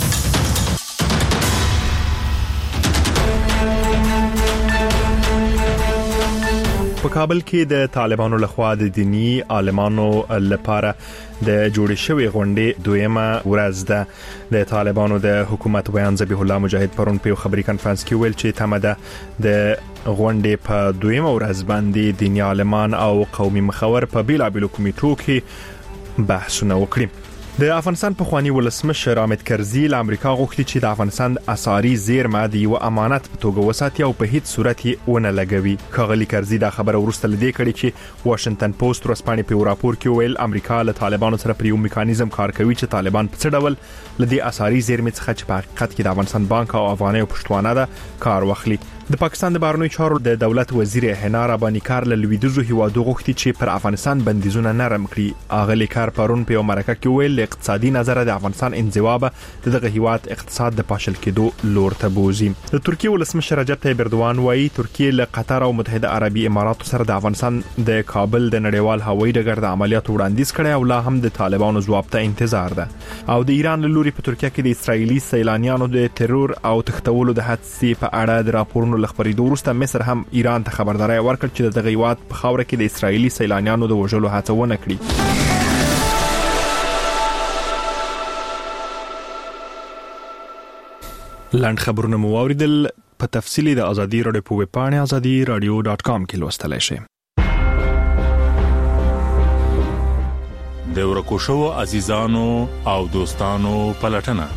په کابل کې د طالبانو لخوا د دینی عالمانو لپاره د جوړې شوې غونډې دویمه ورځ ده. د طالبانو د حکومت بیان ذبیح الله مجاهد پرون په خبري کانفرنس کې ویل چې تمه ده د غونډې په دویمه ورځ باندې دینی عالمان او قومي مخور په بیلابیلو کمیټو کې بحثونه وکړي. د افغانستان په خواني ولسمشر حامد کرزي له امریکا غوښتي چې د افغانستان اساري زیرمه د یو امانت په توګه وساتي او په هیڅ صورت یې ونه لګوي. کاغلی کرزي دا خبره ورسته لدی کړي چې واشنگټن پوسټ ورسپانې په راپور کې ویل امریکا له طالبانو سره پر یو میکانیزم کار کوي چې طالبان په څه ډول لدی اساري زیرمه څخه چې په حقیقت کې د افغانستان بانک او افغاني او پښتوانه ده کار واخلي. د پاکستان د بهرنیو چارو د دولت وزیر حنا رباني کار له لویدیزو هیوادو غوښتي چې پر افغانستان بندیزونه نرم کړي. اغلی کار پرون په مرکه کې ویل اقتصادي نظر د افغانستان انزوا به دغه هیواد اقتصاد د پاشل کېدو لور ته بوزي. د ترکیه ولسمشر رجب طیب اردوغان وایي ترکیه له قطر او متحده عربي اماراتو سره د افغانستان د کابل د نړیوال هوایي ډګر د عملیاتو وړاندیز کړي او لا هم د طالبانو ځواب ته انتظار ده. او د ایران له لوري په ترکیه کې د اسرایلی سیلانیانو د ترور او تختولو د حادثې په اړه د راپورونو لخبرېدو وروسته مصر هم ایران ته خبرداري ورکړه چې دغه هیواد په خاوره کې د اسرایلی سیلانیانو د وژلو هڅه ونه کړي. لاند خبرونه مو اوریدل، په تفصیلی د ازادي رادیو په ویب پاڼه azadi radio dot com کې لوستلای شئ. د ورکو شوو عزیزانو او دوستانو پلټنه.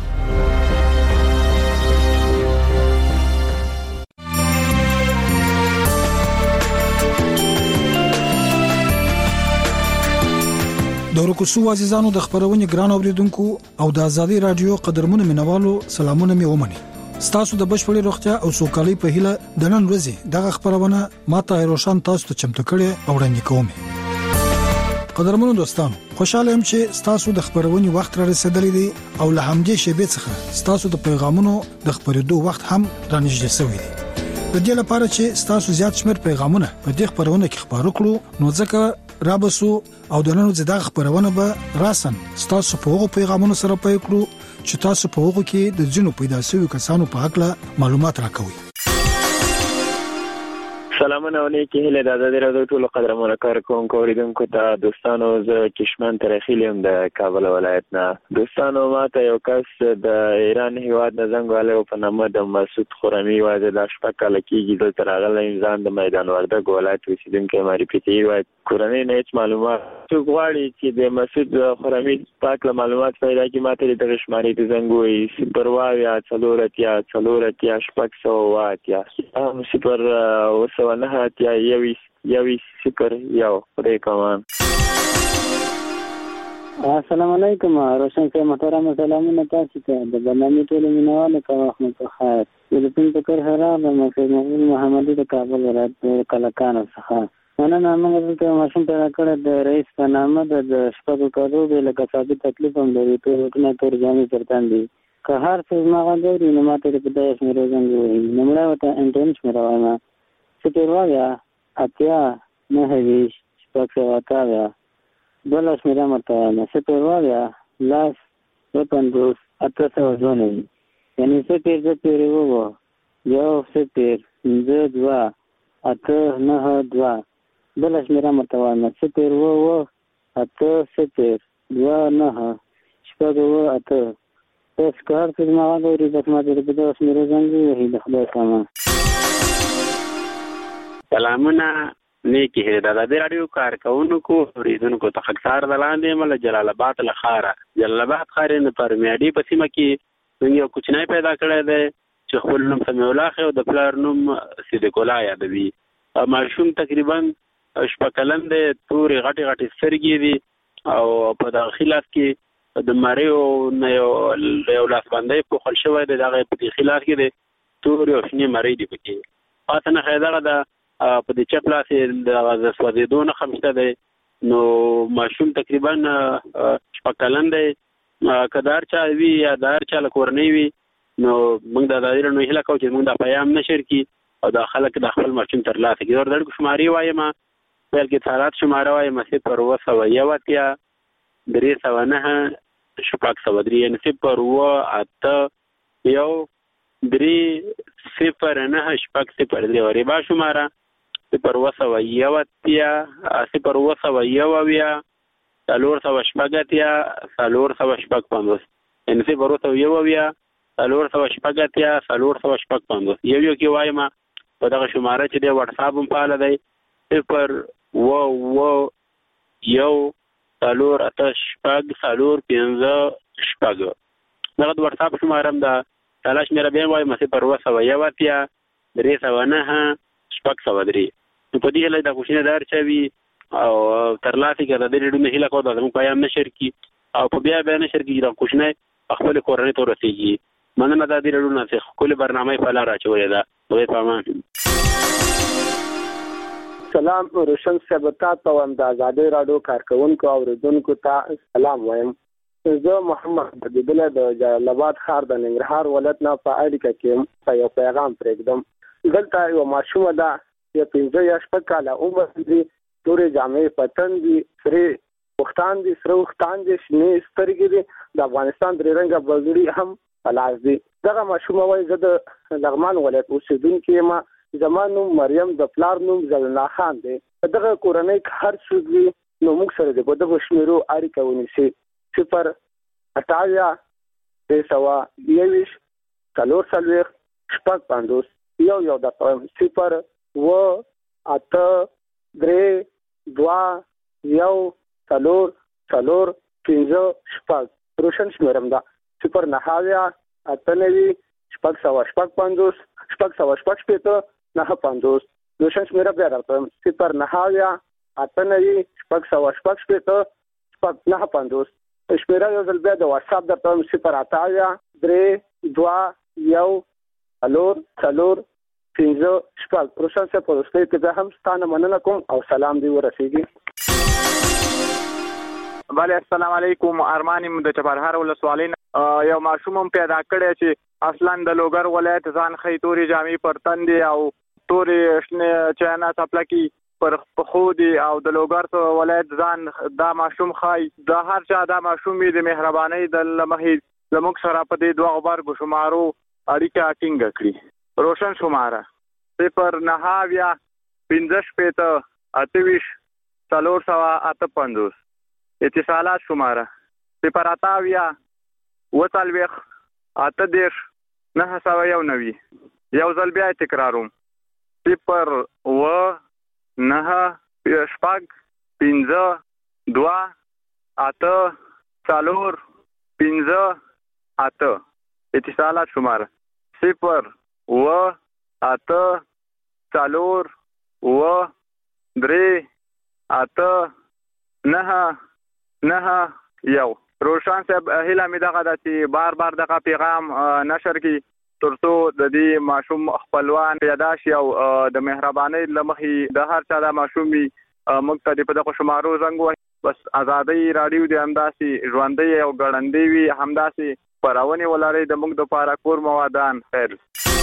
د ورکوسو عزیزانو د خبرونې ګران اوریدونکو او د ازادي رادیو قدرمنو مینوالو سلامونه مې ومني. ستاسو د بشپړې روغتیا او سوکالۍ په هیله د نن ورځې دغه خبرونه ماته روشن تاسو ته چمتو کړي او وړاندې کوم. قدرمنو دوستانو، خوشاله يم چې ستاسو د خبرونې وخت را رسیدلی دی او له همدې شیبې څخه ستاسو د پیغامونو د خبرېدو وخت هم را نږدې شوی دی. د دې لپاره چې ستاسو زیات شمېر پیغامونه په دې خبرونه کې خبرو کړو، نو ځکه رابسو او د نن ورځې د خبرونه به راسن ستاسو په هغو پیغامونو سره پای کړو چې تاسو په هغو کې د ځینو پیدا شوی کسانو په حق له معلومات راکوي. سلامونه علیکم، هله د ازادي رادیو ټول قدرمنو کارکونکو اوریدونکو ته دوستانو، زه کشمن ترخیل یم د کابل ولایت نه. دوستانو، ماته یو کس د ایران هیواد نه زنګ والو په نامه د مسعود خرمی واځي د شپه کال کېږي د ترغله انسان د میدان وردګ ولایت اوسیدونکو معرفي وای کورنۍ نه هیڅ معلومات څوک غواړي چې د مسعود خرمی پاک معلومات پیدا کړي. ماته د شمارې د زنګ وي صفر وایا څلورتیا څلورتیا شپږ سو واتیا هم صفر وسو نه هاتیا یوي یوي صفر یو پرې کوم. السلام علیکم، روشن سے محترم سلامونه تاسو ته د برنامه ټول مینواله کا وخت مو خیر. د پین فکر حرام محمد محمد د کابل ولایت کلکان څخه نن موږ د ماشوم پیدا کړ د رئیس په نامه د شپږ کارو د لکه ثابت تکلیف هم لري ته ټول تور ځاني ترتان دي که هر څه ما غوړي نو ماته د بدايه شمیر زنګوي نو مړه وته انټنس مې راوړم څه تیروایا اتیا نه هیڅ شپږ واتایا بلش مې رامته نه څه تیروایا لاس په پندوس اته څو ځونه یعنی څه تیر څه تیر وو یو څه تیر زه دوا اته نه دوا بلش مې رامته نه څه تیر وو اته څه تیر دوا نه شپږ وو اته اس کار څه ما غوړي د ماته د بدايه شمیر زنګوي د خدای سامان. سلامونه نیکی هره د ازادي رادیو کارکونکو اوریدونکو ته خکسار دلاندې مل جلال آباد لخاره جلال آباد خارې نه پر میاډي په سیمه کې یو کوچنی پیدا کړی دی چې خپل نوم سمیع الله خو د پلار نوم صدیق الله یادوي. ماشوم تقریبا شپږ کلن دی، تورې غټې غټې سترګې دي او په داخله کې د مریو نه یو لاسبندۍ پوښل شوی دی، دغه په دې خلاف کې دی تورې او شنې مرۍ دي پکې. پاته نښه دغه ده په دې چپ لاس یې د سوځېدو نښه هم شته دی. نو ماشوم تقریبا شپږ کلن دی. که د هر چا وي یا د هر چا له کورنۍ وي نو موږ د ازادي راډیو هیله کوو چې موږ دا پیام نشر کړي او دا خلک د خپل ماشوم ترلاسه کړي. د اړیکو شمارې وایم، بلکې اتصالات شماره وایم صفر اوه سوه یو اتیا درې سوه نهه شپږ سوه درې، یعنې صفر اوه اته یو درې صفر نهه شپږ صفر درې. او ربا شماره صفر اوه سوه یو اتیا صفر اوه سوه یو اویا څلور سوه شپږ اتیا څلور سوه شپږ پنځوس، یعنې صفر اوه سوه یو اویا څلور سوه شپږ اتیا څلور سوه شپږ پنځوس. یو یو کې وایم په دغه شماره چې دی وټساپ هم فعاله دی، صفر اوه اوه یو څلور اته شپږ څلور پنځه شپږ. دغه د وټساپ شماره هم ده. تاله شمېره بیا وایم صفر اوه سوه یو اتیا درې سوه نهه شپږ سوه درې. نو په دې هیله دا کوښښونه د هر چا وي او ترلاسه کړي. د ازادي راډیو نه هیله کوو دا زموږ پیام نشر کړي او په بیا بیا نشر کړي دا کوښښونه په خپلې کورنۍ ته ورسېږي. مننه د ازادي راډیو نه چې ښکلې برنامه په لاره اچولې ده. خدای په امان. سلام روشن صاحب، تاسو هم د ازادي راډیو کارکونکو او اوریدونکو ته سلام وایم. زه محمد بدیله د جلال آباد ښار د ننګرهار ولایت نه په اړیکه کې یو پیغام پرېږدم. دلته یو ماشومه ده چې پنځه یا شپږ کاله عمر لري، تورې جامې په تن دي، سرې وختان دي، سره وختان دي، شنې سترګې دي، د افغانستان درې رنګه بګړي هم په لاس دي. دغه ماشومه وایي زه د لغمان ولایت اوسېدونکی یم، زما نوم مریم، د پلار نوم زلنا خان دی. په دغه کورنۍ کې هر څوک وي نو موږ سره د په دغه شمېرو اړیکه ونیسي. صفر اټاویا درې سوه یوویشت څلور څلوېښت شپږ پنځوس یو یو درته وایم صفر اوه اته درې دوه یو څلور څلور پنځه شپږ روشن شمېرم ده. صفر نهه اته نوي شپږ سوه شپږ پنځوس شپږ سوه شپږ شپېته نهه پنځوس. روشن شمېره بیا درته وایم صفر نهه اته نوي شپږ سوه شپږ شپېته شپږ نهه پنځوس. شمېره یو ځل بیا د واتساپ درته وایم صفر اته درې دوه یو څلور څلور پنځه شپږ. روشن صاحب په وروستۍ کې زه هم ستا نه مننه کوم او سلام دې ورسېږي. بله السلام علیکم. ارمان یم د چپرهار ولسوالۍ نه. یو ماشوم هم پیدا کړی چې اصلا د لوګر ولایت ځان ښیي، تورې جامې پر تن دي او تورې شنې چاینا څپلکې پر پښو دي او د لوګر ولایت ځان دا ماشوم ښایي. د هر چا دا ماشوم وي د مهربانۍ د له مخې زموږ سره په دې دوه غبرګو شمارو اړیکه ټینګه کړي. روشن شماره صفر نهه اویا پنځه شپېته اته ویشت څلور سوه اته پنځوس. اتصالات شماره صفر اته اویا اوه څلوېښت اته دېرش نهه سوه یو نوي. یو ځل بیا تکراروم صفر اوه نهه شپږ پنځه دوه اته څلور پنځه اته. اتصالات شماره صفر اوه اته څلور اوه درې اته نهه نهه یو. روشن صاحب هیله مې دغه ده چې بار بار دغه پیغام نشر کړي تر څو د دې ماشوم خپلوان پیدا شي او د مهربانۍ له مخې د هر چا دا ماشوم وي موږ ته د په دغه شمارو زنګ ووهي. بس ازادي راډیو د همداسې ژوندۍ او ګړندۍ وي، همداسې خپرونې ولرئ د موږ دپاره کور موادان. خیر.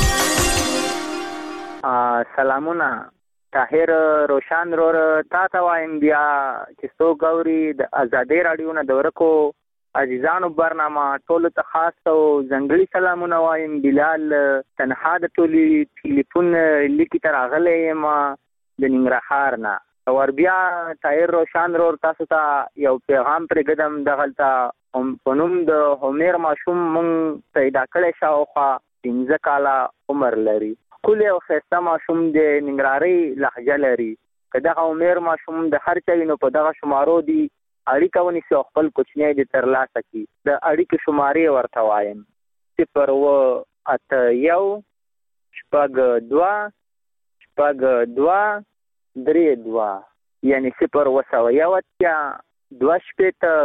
سلامونه طاهر روشن رور تا ته وایم بیا چې څوک اوري د ازادي راډیو نه د ورکو عزیزانو برنامه ټولو ته خاص او ځانګړي سلامونه وایم. بلال تنها د ټولي ټلیفون لیکي ته راغلی یم د ننګرهار نه. ور بیا طاهر روشن رور تاسو ته یو پیغام پرېږدم. دغلته په نوم د همیر ماشوم مونږ پیدا کړی شاوخوا پنځه کاله عمر لري. ښکلی او ښایسته ماشوم د ننګرهارۍ لهجه لري. که دغه عمر ماشوم د هر چا وي نو په دغه شمارو دي اړیکه ونیسي او خپل کوچنی دې ترلاسه کړي. د اړیکې شمارې ورته وایم صفر اوه اته یو شپږ دوه شپږ دوه درې دوه، یعنې صفر اوه سوه یو اتیا دوه شپېته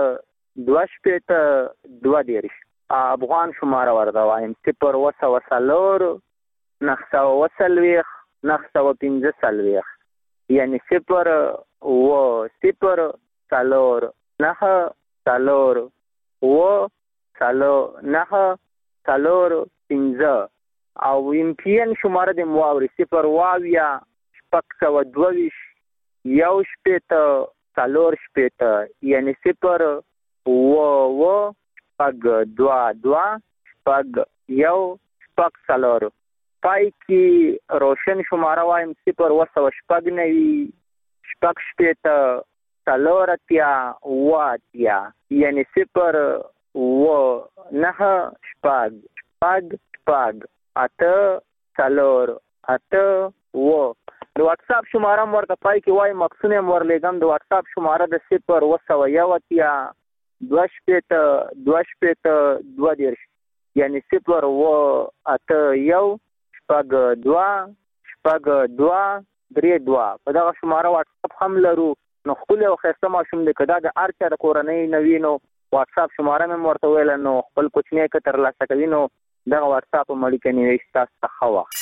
دوه شپېته دوه دېرش. افغان شماره ورته وایم صفر اوه سوه څلور نهه سوه اوه څلوېښت نهه سوه پنځه څلوېښت، یعنې صفر اوه صفر څلور نهه څلور اوه څلور نهه څلور پنځه. او ایم پی ان شماره دې مو واوري صفر اوه اویا شپږ سوه دوه ویشت یو شپېته څلور شپېته، یعنې صفر اوه اوه شپږ دوه دوه شپږ یو شپږ څلور. پای کې روشن شماره وایم صفر اوه سوه شپږ نوي شپږ شپېته څلور اتیا اوه اتیا، یعنې صفر اوه نهه شپږ شپږ شپږ اته څلور اته اوه. د واټساپ شماره هم ورته پای کې وایم، عکسونه هم ورلیږم. د واټساپ شماره د صفر اوه سوه یو اتیا دوه شپېته دوه شپېته دوه دېرش، یعنې صفر اوه اته یو شپږ دوه شپږ دوه درې دوه. په دغه شماره واټساپ هم لرو. نو ښکلی او ښایسته ماشوم دی، که دا د هر چا د کورنۍ نه وي نو واټساپ شماره مې هم ورته ویله، نو خپل کوچنی که ترلاسه کوي نو دغه واټساپ هم اړیکه نیوي. ستاسو ته ښه وخت.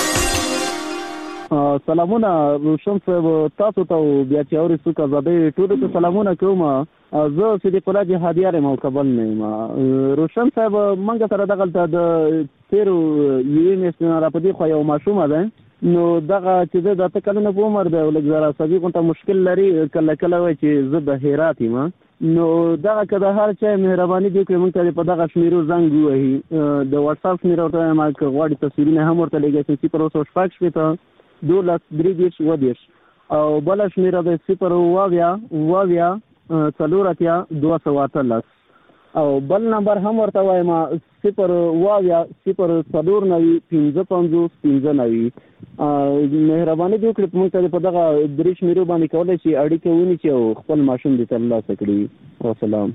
سلامونه روشن صاحب، تاسو ته بیا چې اوري څوک ازادۍ ټولو ته سلامونه کوم. زه صدیق الله جهادیار یم او کابل نه یم. روشن صاحب موږ سره دغلته د تېرو یوې میاشتې نه راپدې خوا یو ماشومه ده، نو دغه چې زه د اته کلونو په عمر دی او لږ ذره عصبي غونته مشکل لري. کله کله وایي چې زه د هرات یم، نو دغه که د هر چا مهرباني دې کړي موږ ته په دغه شمیرو زنګ ووهي. د واټساپ شمېره ورته وایم، که غواړي تصویرونه هم ورته لیږی صفر اوه سوه شپږ شپېته دولس درې دېرش اووه دېرش، او بله شمېره د صفر اوه اویا اوه اویا څلور اتیا دوه سوه اتلس، او بل نمبر هم ورته وایم صفر اوه اویا صفر څلور نوي پنځه پنځوس پنځه نوي. مهرباني دې وکړي موږ ته په دغه درې شمېرو باندې کولی شي اړیکه ونیسي او خپل ماشوم دې ترلاسه کړي. وسلام.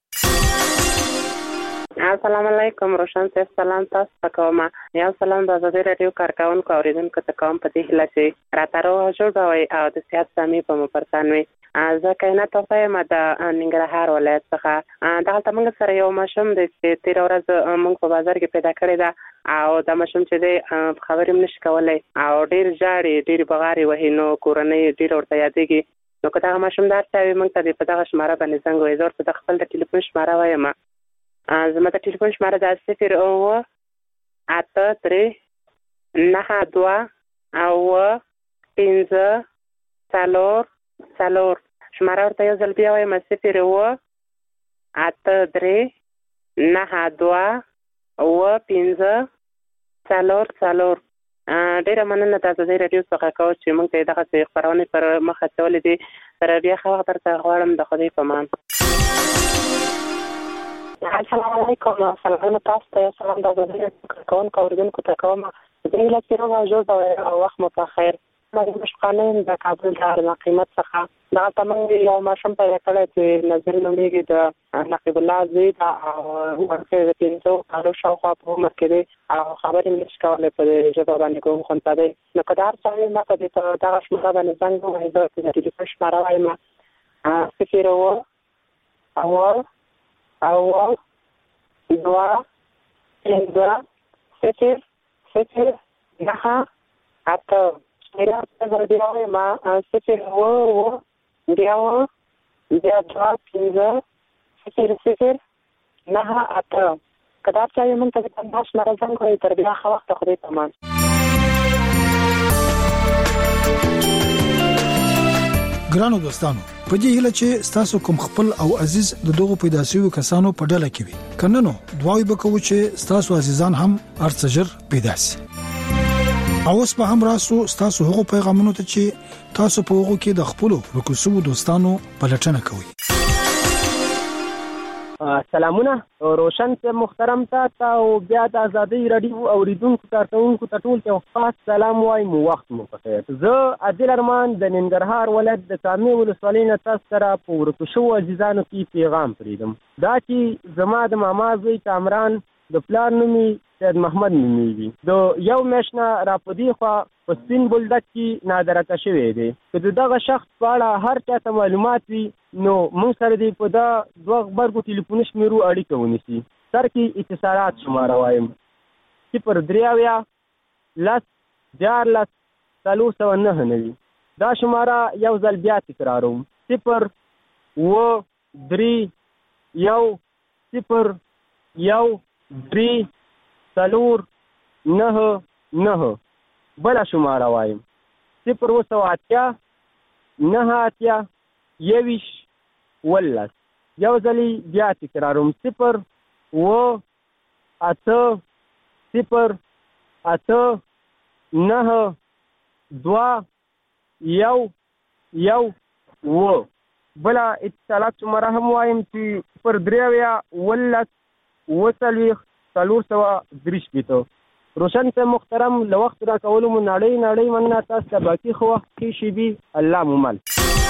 السلام علیکم روشن صاحب، سلام تاسو ته کوم. یو سلام د ازادۍ راډیو کارکونکو اوریدونکو ته کوم په دې هیله چې راته روغ جوړ به وئ او د صحت سامي په مو پرسان وي. زه کائنات توفه یم د ننګرهار ولایت څخه. دغلته موږ سره یو ماشوم دی چې تېره ورځ موږ په بازار کې پیدا کړی ده، او دا ماشوم چې دی خبرې هم نشي کولی او ډېر ژاړي، ډېرې بغارې وهي، نو کورنۍ ډېره ورته یادېږي. نو که دغه ماشوم د هر چا وي موږ ته په دغه شماره باندې زنګ ووایي. زه ورته د خپل د ټلیفون شماره وایم. زما د ټلیفون شماره ده صفر اوه اته درې نهه دوه اوه پنځه څلور څلور. شماره ورته یو ځل بیا وایم صفر اوه اته درې نهه دوه اوه پنځه څلور څلور. ډېره مننه د ازادۍ راډیو څخه کوم چې موږ ته دغسې خپرونې پر مخ اچولې دي. سره بیا ښه وخت درته غواړم. د خدای په امان. السلام علیکم. سلامونه تاسو ته. سلام د ازادۍ راډیو کارکونکو اوریدونکو ته کوم. د دې هیله چې روغ او جوړ به وئ او وخت مو په خیر. زه د مشقانه یم د کابل د ارنا قیمت څخه. دغلته موږ یو ماشوم پیدا کړی چې نظر نومېږي، د نقیب الله زوی ده او عمر یې د پنځو کالو شاوخوا په عمر کې دی او خبرې هم نشي کولی په دې ژبه باندې کوم خونته دی. نو که د هر څه وي ما ته دې په دغه شماره باندې زنګ ووایي. زه د ټلیفون شماره وایم صفر اوه اوه اوه دوه پنځه صفر صفر نهه اته. شمېره ورته بیا وایم صفر اوه اوه بیا اوه بیا دوه پنځه صفر صفر نهه اته. که دا چا وي موږ ته د همدا شماره زنګ ووایي. تر بیا ښه وخته. خدای په امان. ګرانو دوستانو، په دې هیله چې ستاسو کوم خپل او عزیز د دغو پیدا شویو کسانو په ډله کې وي. کنه نو دعاوې به کوو چې ستاسو عزیزان هم هرڅه ژر پیدا شي. او اوس به هم راسو ستاسو هغو پیغامونو ته چې تاسو په هغو کې د خپلو ورکوسو دوستانو پلټنه کوئ. سلامونه روشن صاحب محترم ته او بیا د ازادۍ راډیو اوریدونکو کارکونکو ته ټول ته خاص سلام وایم. وخت مو په خیر. زه عادل ارمان د ننګرهار ولایت د کامې ولسوالۍ نه تاسو سره په ورکو شوو عزیزانو کې پیغام پرېږدم. دا چې زما د ماما زوی کامران د پلار نومي سید محمد نومېږي، د یو میاشت نه راپدې خوا په سپین بولدک کې نادرکه شوی دی. که د دغه شخص په اړه هر چا ته معلومات وي نو موږ سره دی په دا دوه غبرګو ټلیفوني شمیرو اړیکه ونیسي. سر کې اتصالات شماره وایم صفر درې اویا لس دیارلس څلور سوه نهه نوي. دا شماره یو ځل بیا تکراروم صفر اووه درې یو صفر یو درې څلور نهه نهه. بله شماره وایم صفر اووه سوه اتیا نهه اتیا یویشت ولس. یو ځلې بیا تکراروم صفر اووه اته صفر اته نهه دوه یو یو اووه. بله اتصالات شماره هم وایم چې صفر درې اویا ولس اووه څلوېښت څلور سوه درې شپېته. روشن صاحب محترم له وخت راکولو مو نړۍ نړۍ مننه. تاسو ته باقي ښه وخت کې شي الله مو مل.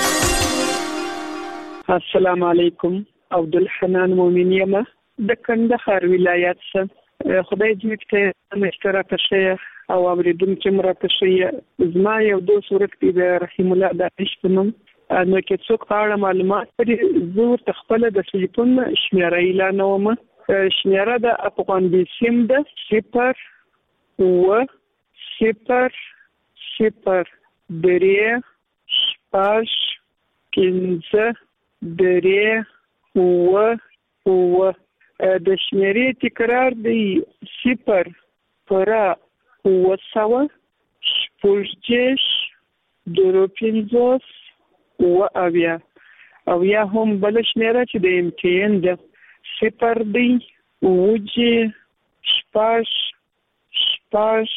السلام علیکم. عبدالحنان مومن یم د کندهار ولایت څخه. خدای دې ته مشترک شه او اوریدونکو چې مرته شي. زما یو دوست ورته د رحیم الله داعش په نوم نو کې څوک په اړه معلومات لري زه ورته خپله د ټلیفون شمیره اعلانوم. شمیره د افغان بیسیم ده صفر اووه صفر صفر درې شپږ پنځه درې اووه اووه. د شمیرې تکرار دی صفر پره اووه سوه شپږ دېرش درې پنځوس اووه اویا. او یا هم بله شمیره چې د امتحان ده صفر دی اووه جې شپږ شپږ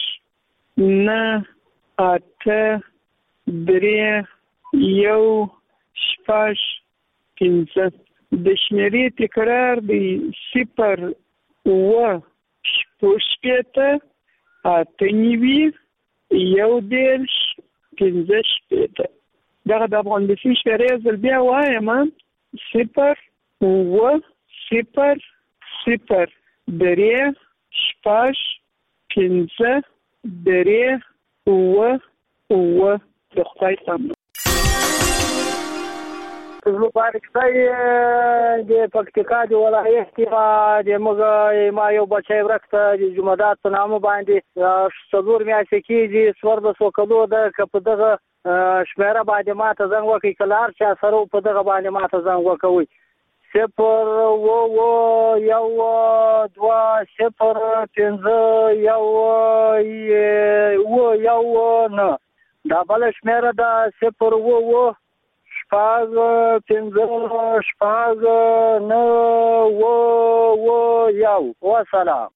نه اته درې یو شپږ پنځه. د شمیرې تکرار دی صفر اووه شپږ شپېته اته نوي یو دېرش پنځه شپېته. دغه د افغان بیسیم شمیرې یو ځل بیا وایم صفر اووه صفر صفر درې شپږ پنځه درې اووه اووه. د خدای سم. مبارک صاحب د پکتیکا د ولایت کې د موږ ما یو بچی ورکته د جمعدات په نامه باندې څلور میاشتې کېږي څوارلس وکړو ده که په دغه شمیره باندې ما ته زنګ وکړئ که له هر چا سره په دغه باندې ما ته زنګ وکوئ صفر اووه اووه یو دوه صفر پنځه یو اووه یو نه. دا بله شمیره ده صفر اووه اووه شپږ پنځه شپږ نه اووه اووه یو. وسلام.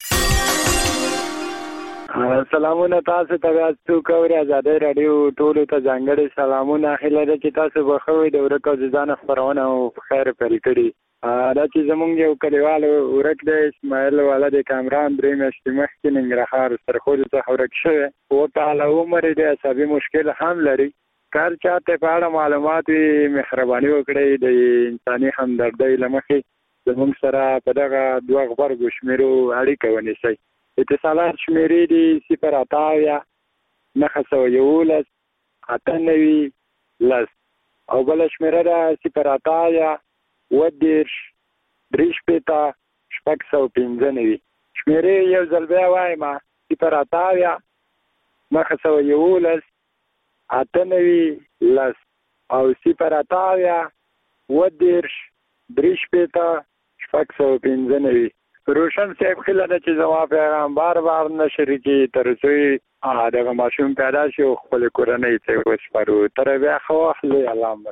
سلامونه تاسو ته بیا څوک اوري ازادۍ راډیو ټولو ته ځانګړي سلامونه. هیله ده چې تاسو به ښه وئ. د ورک او ځان خپرونه او په خیر پیل کړي. دا چې زمونږ یو کلیوال ورک دی اسماعیل والا د کامران درې میاشتې مخکې ننګرهار سرخوږ څخه ورک شوی. اووه کاله عمر یې دی. عصبي مشکل هم لري. کار چاته په اړه معلومات وي مهرباني وکړئ د انساني همدردۍ له مخې زموږ سره په دغه دوه غبرګو شمیرو اړیکه ونیسئ. اتصالات شمیرې دي صفر اته اویا نهه سوه یولس اته نوي لس. او بله شمیره ده صفر اته اویا اووه دېرش درې شپېته شپږ سوه پنځه نوي. شمیرې یو ځل بیا وایم صفر اته اویا نهه سوه یولس اته نوي لس او صفر اته اویا اووه دېرش درې شپېته شپږ سوه پنځه نوي. روشن صاحب خیله ده چې زما پیغام بار بار نشر کړي تر څو یې دغه ماشوم پیدا شي او خپلې کورنۍ ته یې وسپارو. تر بیا ښه وخت لوی علامت.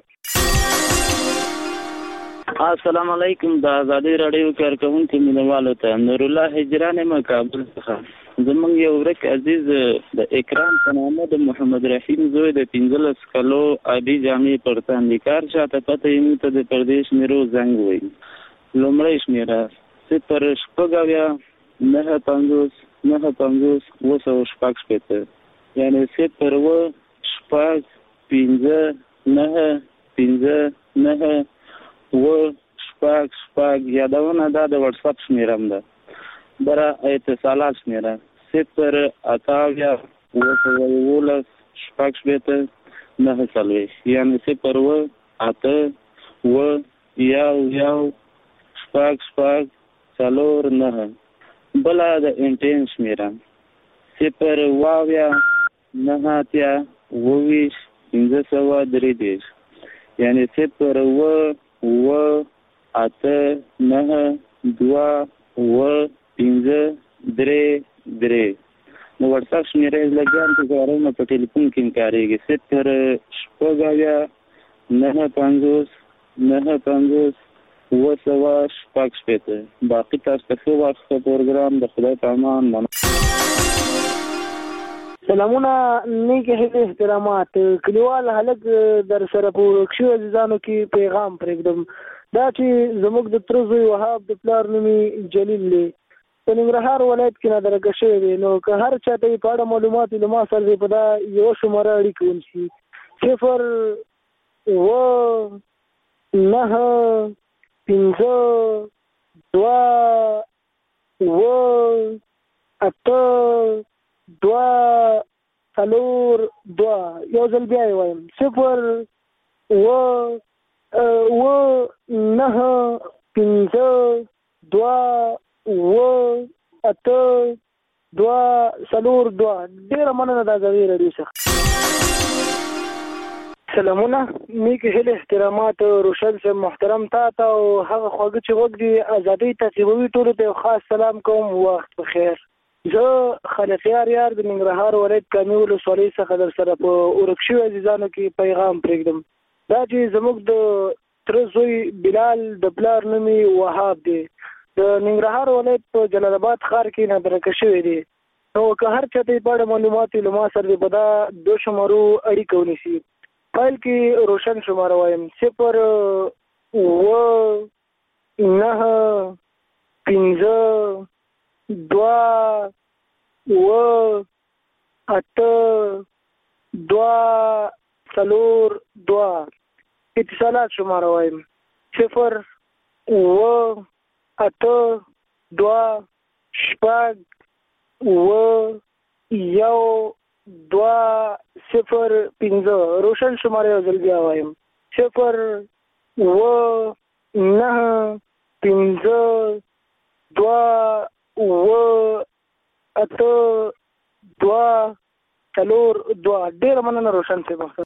السلام علیکم. د ازادۍ راډیو کارکوونکي مینوالو ته نور الله هجران یم کابل څخه. زمونږ یو ورک عزیز د اکرام په نامه د محمد رحیم زوی د پنځلس کلو ابي جامع پرتان دي. کار چاته پته یې موږ ته د پردې شمیرو زنګ وایي. لومړی شمیره صفر شپږ اویا نهه پنځوس نهه پنځوس اووه سوه شپږ شپېته یعنې صفر اووه شپږ پنځه نهه پنځه نهه اووه شپږ شپږ. یادونه دا د وټساپ شمیره هم ده. بله اتصالات شمیره صفر اته اویا اووه سوه یولس شپږ شپېته نهه څلوېښت یعنې صفر اووه اته و یو یو شپږ شپږ څلور نهه. بله د انټین شمېره صفر واویا نهه اتیا اووه پنځه سوه درې دېرش، یعنې صفر اووه اووه اته نهه دوه اووه پنځه درې درې. نو وټساپ شمېره یې لګیان چې کارومه په ټلیفون کې کارېږي صفر شپږ اویا نهه پنځوس نهه پنځوس اووه سوه شپږ شپېته. باقي تاسو ته ښه وخت ښه پروګرام د خدای په امان. سلامونه، نیک هیلې، احترامات. کلیوال هلک در سره په ورک شوي عزیزانو کې پیغام پرېږدم، دا چې زموږ د تره زوی وهاب د پلار نوم یې جلیل دی، په ننګرهار ولایت کې نادرکه شوی دی. نو که هر چا ته یې په اړه معلومات وي له ما سره دی په دا یوه شماره اړیکه ونیسي صفر اووه نهه پنځه دوه اووه اته دوه څلور دوه. یو ځل بیا یې وایم صفر اووه اووه نهه پنځه دوه اووه اته دوه څلور دوه. ډېره مننه د ازادۍ راډیو څخه. سلامونه، نیک هیلې، احترامات. روشن صاحب محترم تا ته او هغه خواږه چې غوږ دي ازادۍ تعقیبوي ټولو ته یو خاص سلام کوم. وخت بخیر. زه خالقیار یار د ننګرهار ولایت کامې ولسوالۍ څخه در سره په ورک شوي عزیزانو کې پیغام پرېږدم، دا چې زموږ د تره زوی بلال د پلار نوم یې وهاب دی، د ننګرهار ولایت په جلال آباد ښار کې نادرکه شوی دی. نو که هر چا ته یې په اړه معلومات وي له ما سره دی په دا دو شمارو اړیکه ونیسي. فایل کې روشن شماره وایم صفر اووه نهه پنځه دوه اووه اته دوه څلور دوه. اتصالات شماره وایم صفر اووه اته دوه شپږ اووه یو دوه صفر پنځه. روشن شماره یو ځل بیا وایم صفر اووه نهه پنځه دوه اووه اته دوه څلور دوه. ډېره مننه روشن صاحب.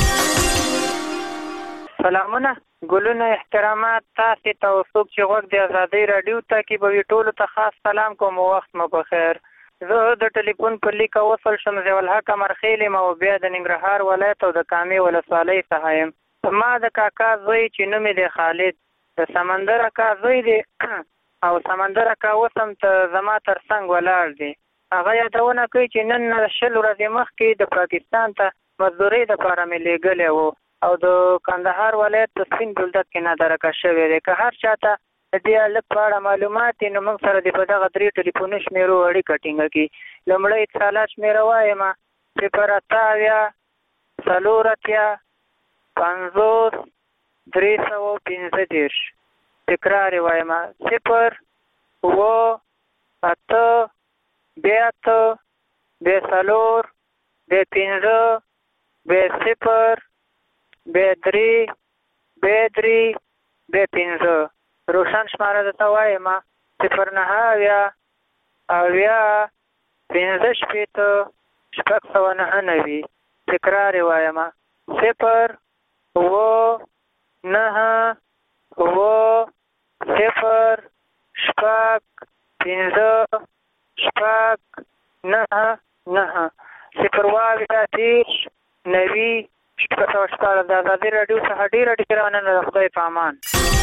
سلامونه، ګلونه، احترامات تاسې ته او څوک چې غوږ د ازادۍ راډیو تعقیبوي ټولو ته خاص سلام کوم. وخت مو بخیر. زه د ټلیفون په لیکه وصل شم ضیاءالحق امرخیل یم او بیا د ننګرهار ولایت او د کامې ولسوالۍ څخه یم. ما د کاکا زوی چې نوم یې دی خالد، د سمندر اکا زوی دی او سمندر اکا اوس هم ته زما تر څنګ ولاړ دی. هغه یادونه کوي چې نن شل ورځې مخکې د پاکستان ته مزدورۍ دپاره مې لېږلی و او د کندهار ولایت په سپین بولدک کې نادرکه شوی دی. که هر چا ته د دې هلک په اړه معلومات وي نو موږ سره د په دغه درې ټلیفوني شمېرو اړیکه ټینګه کړي. لومړی اتصالات شمېره وایم صفر اته اویا څلور اتیا پنځوس درې سوه پنځه دېرش. تکرار یې وایم صفر اووه اته بیا اته بیا څلور بیا پنځه بیا صفر بیا درې بیا درې بیا پنځه. روشن شماره درته وایم صفر نهه اویا اویا پنځه شپېته شپږ سوه نهه نوي. تکرار یې وایم صفر اووه نهه اووه صفر شپږ پنځه شپږ نهه نهه. صفر اووه دېرش نوي شپږ سوه شپاړس. د ازادۍ راډیو څخه ډېره ډېره مننه. د خدای په امان.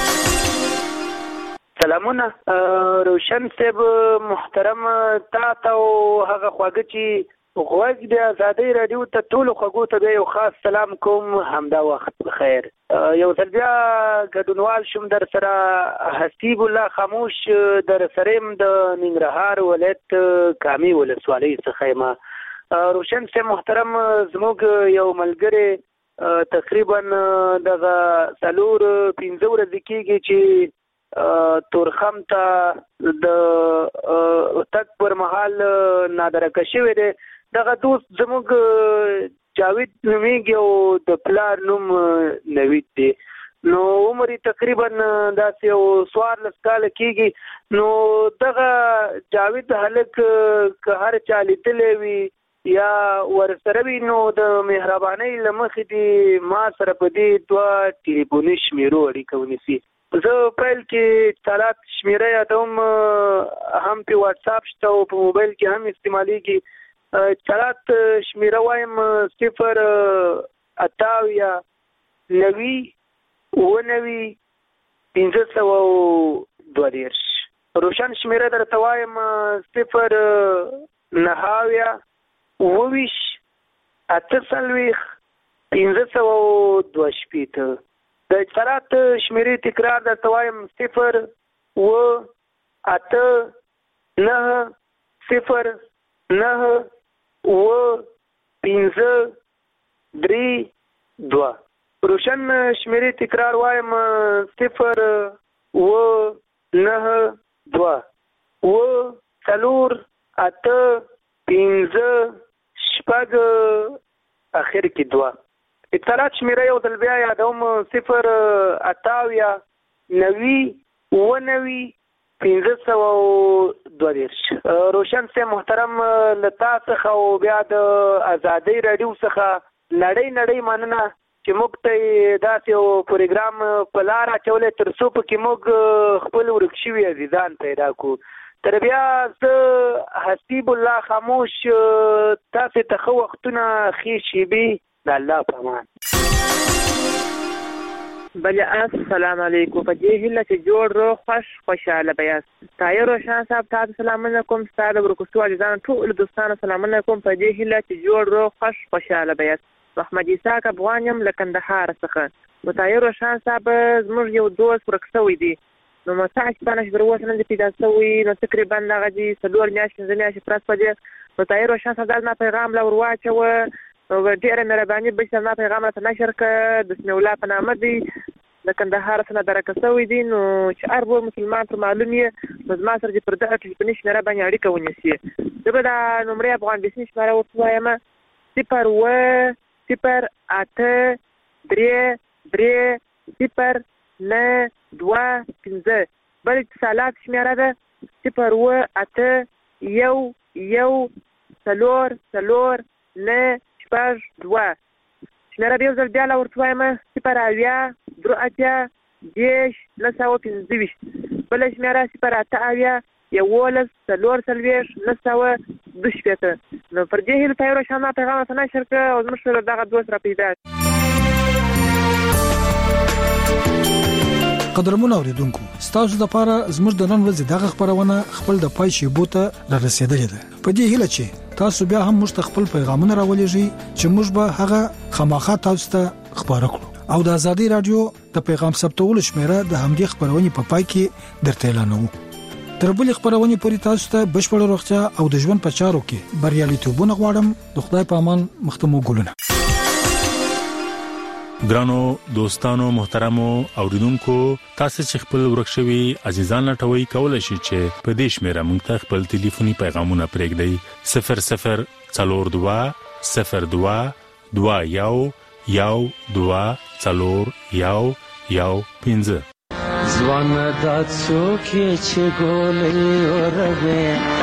سلامونه، روشن صاحب محترم تا ته او هغه خواږه چې غوږ د ازادۍ راډیو ته ټولو خوږو ته بیا یو خاص سلام کوم. همدا وخت بخیر. یو ځل بیا ګډونوال شوم در سره حسیب الله خاموش در سره یم د ننګرهار ولایت کامې ولسوالۍ څخه یم. روشن صاحب محترم زموږ یو ملګری تقریبا دغه څلور پنځه ورځې کېږي چې تورخم ته د تک پر مهال نادرکه شوی دی. دغه دوست زموږ جاوید نومیږي او د پلار نوم نوید دی. نو عمر تقریبا داسې یو څوارلس کاله کېږي. نو دغه جاوید هلک که هر چا لیدلی وي یا ورسره وي نو د مهربانۍ له مخې دې ما سره په دې دوه ټلیفوني شمیرو اړیکه ونیسي. زه پیل کې طلاق شمیره یادوم، هم په واتساپ شته او په موبایل کې هم استعمالیږي. طلاق شمیره وایم صفر اتاویا نوي اووه نوي پنځه سوه دوه دېرش. روشن شمیره درته وایم صفر نهاویا اووه ویشت اته څلوېښت پنځه سوه دوه شپېته. د اتصالات شمیرې تکرار درته وایم صفر اووه اته نهه صفر نهه اووه پنځه درې دوه. روشن شمیرې تکرار وایم صفر اووه نهه دوه اووه څلور اته پنځه شپږ اخر کې دوه. اتصالات شمیره یو ځل بیا یادوم صفر اتاویا نوي اووه نوي پنځه سوه دوه دېرش. روشن صاحب محترم له تا څخه او بیا د ازادۍ راډیو څخه نړۍ نړۍ مننه چې موږ ته یې داسې یو پروګرام په لار اچولی تر څو پکې موږ خپل ورک شوي عزیزان پیدا کړو. تر بیا زه حسیب الله خاموش تاسې ته ښه وختونه ښې شیبې د الله په امان. بله السلام علیکم. په دې هیله چې جوړ روغ خوش خوشحاله به یاست. طاهر روشن صاحب ته سلامونه کوم، ستا د ورکوستو عزیزانو ټولو دوستانو سلامونه کوم. په دې هیله چې جوړ روغ خوش خوشحاله به یاست. محمد اسحاق افغان یم له کندهار څخه. نو طاهر روشن صاحب زموږ یو دوست ورک شوی دی، نو مساج پانه چې تر اوسه نه دی پیدا شوی، نو تقریبا دغه دي څلور میاشتې پنځه میاشتې پرس په دې. نو طاهر روشن صاحب دا زما پیغام له ور واچوه، ډېره مهرباني به چې زما پیغام راته نشر کړه. د سمیع الله په نامه دی، د کندهار څخه درکه شوی دی. نو چې هر بور مسلمان ته معلوم یې، نو زما سره دې پر دغه ټلیفوني شمېره باندې اړیکه ونیسي. زه به دا نمرې افغان بیسي شمېره ورته وایم صفر اووه صفر اته درې درې صفر نه دوه پنځه. بل اتصالات شمېره ده صفر اووه اته یو یو څلور څلور نه شپږ دوه. شمېره به یو ځل بیا له ورته وایم صفر اویا درې اتیا دېرش نهه سوه پنځه ویشت. بله شمېره صفر اته اویا یولس څلور څلوېښت نهه سوه دوه شپېته. نو پر دې هیله طاهر روشن ما پیغام راته نشر کړه او زموږ سره دغه دوست را پیدا. قدرمن اوریدونکو، ستاسو لپاره زموږ د نن ورځې دغه خبرونه خپل د پای شیبو ته را رسیدلې ده. په دې هیله چې تاسو بیا هم موږ ته خپل پیغامونه راولېږئ چې موږ به هغه خامخا تاسو ته خبر کړو او د ازادي رادیو د پیغام ثبتولو شمیره د همدې خبرونې په پای کې درته اعلانوو. تر بلې خبرونې پورې تاسو ته بشپړه روغتیا او د ژوند په چارو کې بریالیتوبونه غواړم. د خدای په امان مختمو ګلونه. ګرانو دوستانو محترمو اوریدونکو، تاسو چې خپل ورکشوي عزیزان لټوي کولای شئ چې په دې شمیره مونږ ته خپل ټلیفوني پیغامونه پرېږدئ صفر صفر څلور دوه صفر دوه دوه یو یو دوه څلور یو یو پنځه. ځوان دا څوک چې ګولې اوروي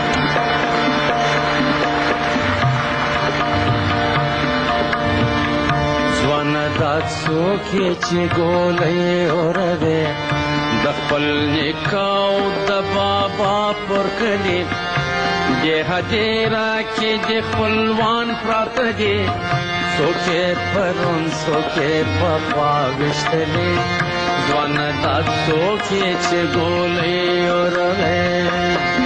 دا څوک چې ګولې اوروي د خپل نکاو د بابا پر کلی د هدیرا کې د خپلوان پراته دي څوک پرون څوک په پاوښتلې ځوان دا څوک چې ګولې اوروي.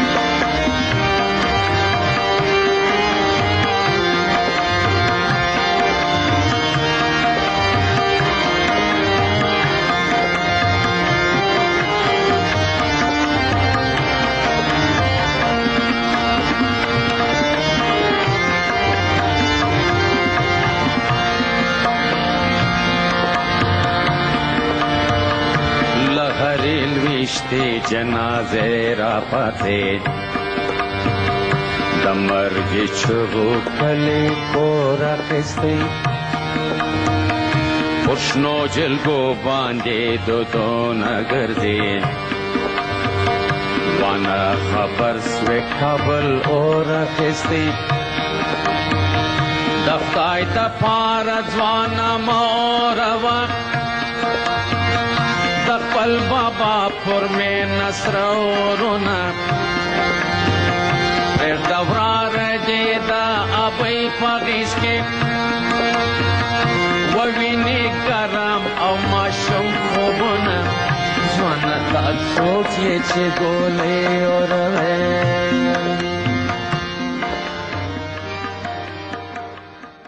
وشتی جنازه را پاتې د مرګ چغو کلی پور اخیستی پشنو جلگو باندې دودونه ګرځي وانا خبر سوی کابل اور اخستی دفتای تا پار ځوانا موروا دخپل بابا پر میں نصر اورونا پر دورار جیدا ابی پاگیش کے ووینی گرم او ماشم خوبونا زوانا تا سوک یہ چه گولی اوروے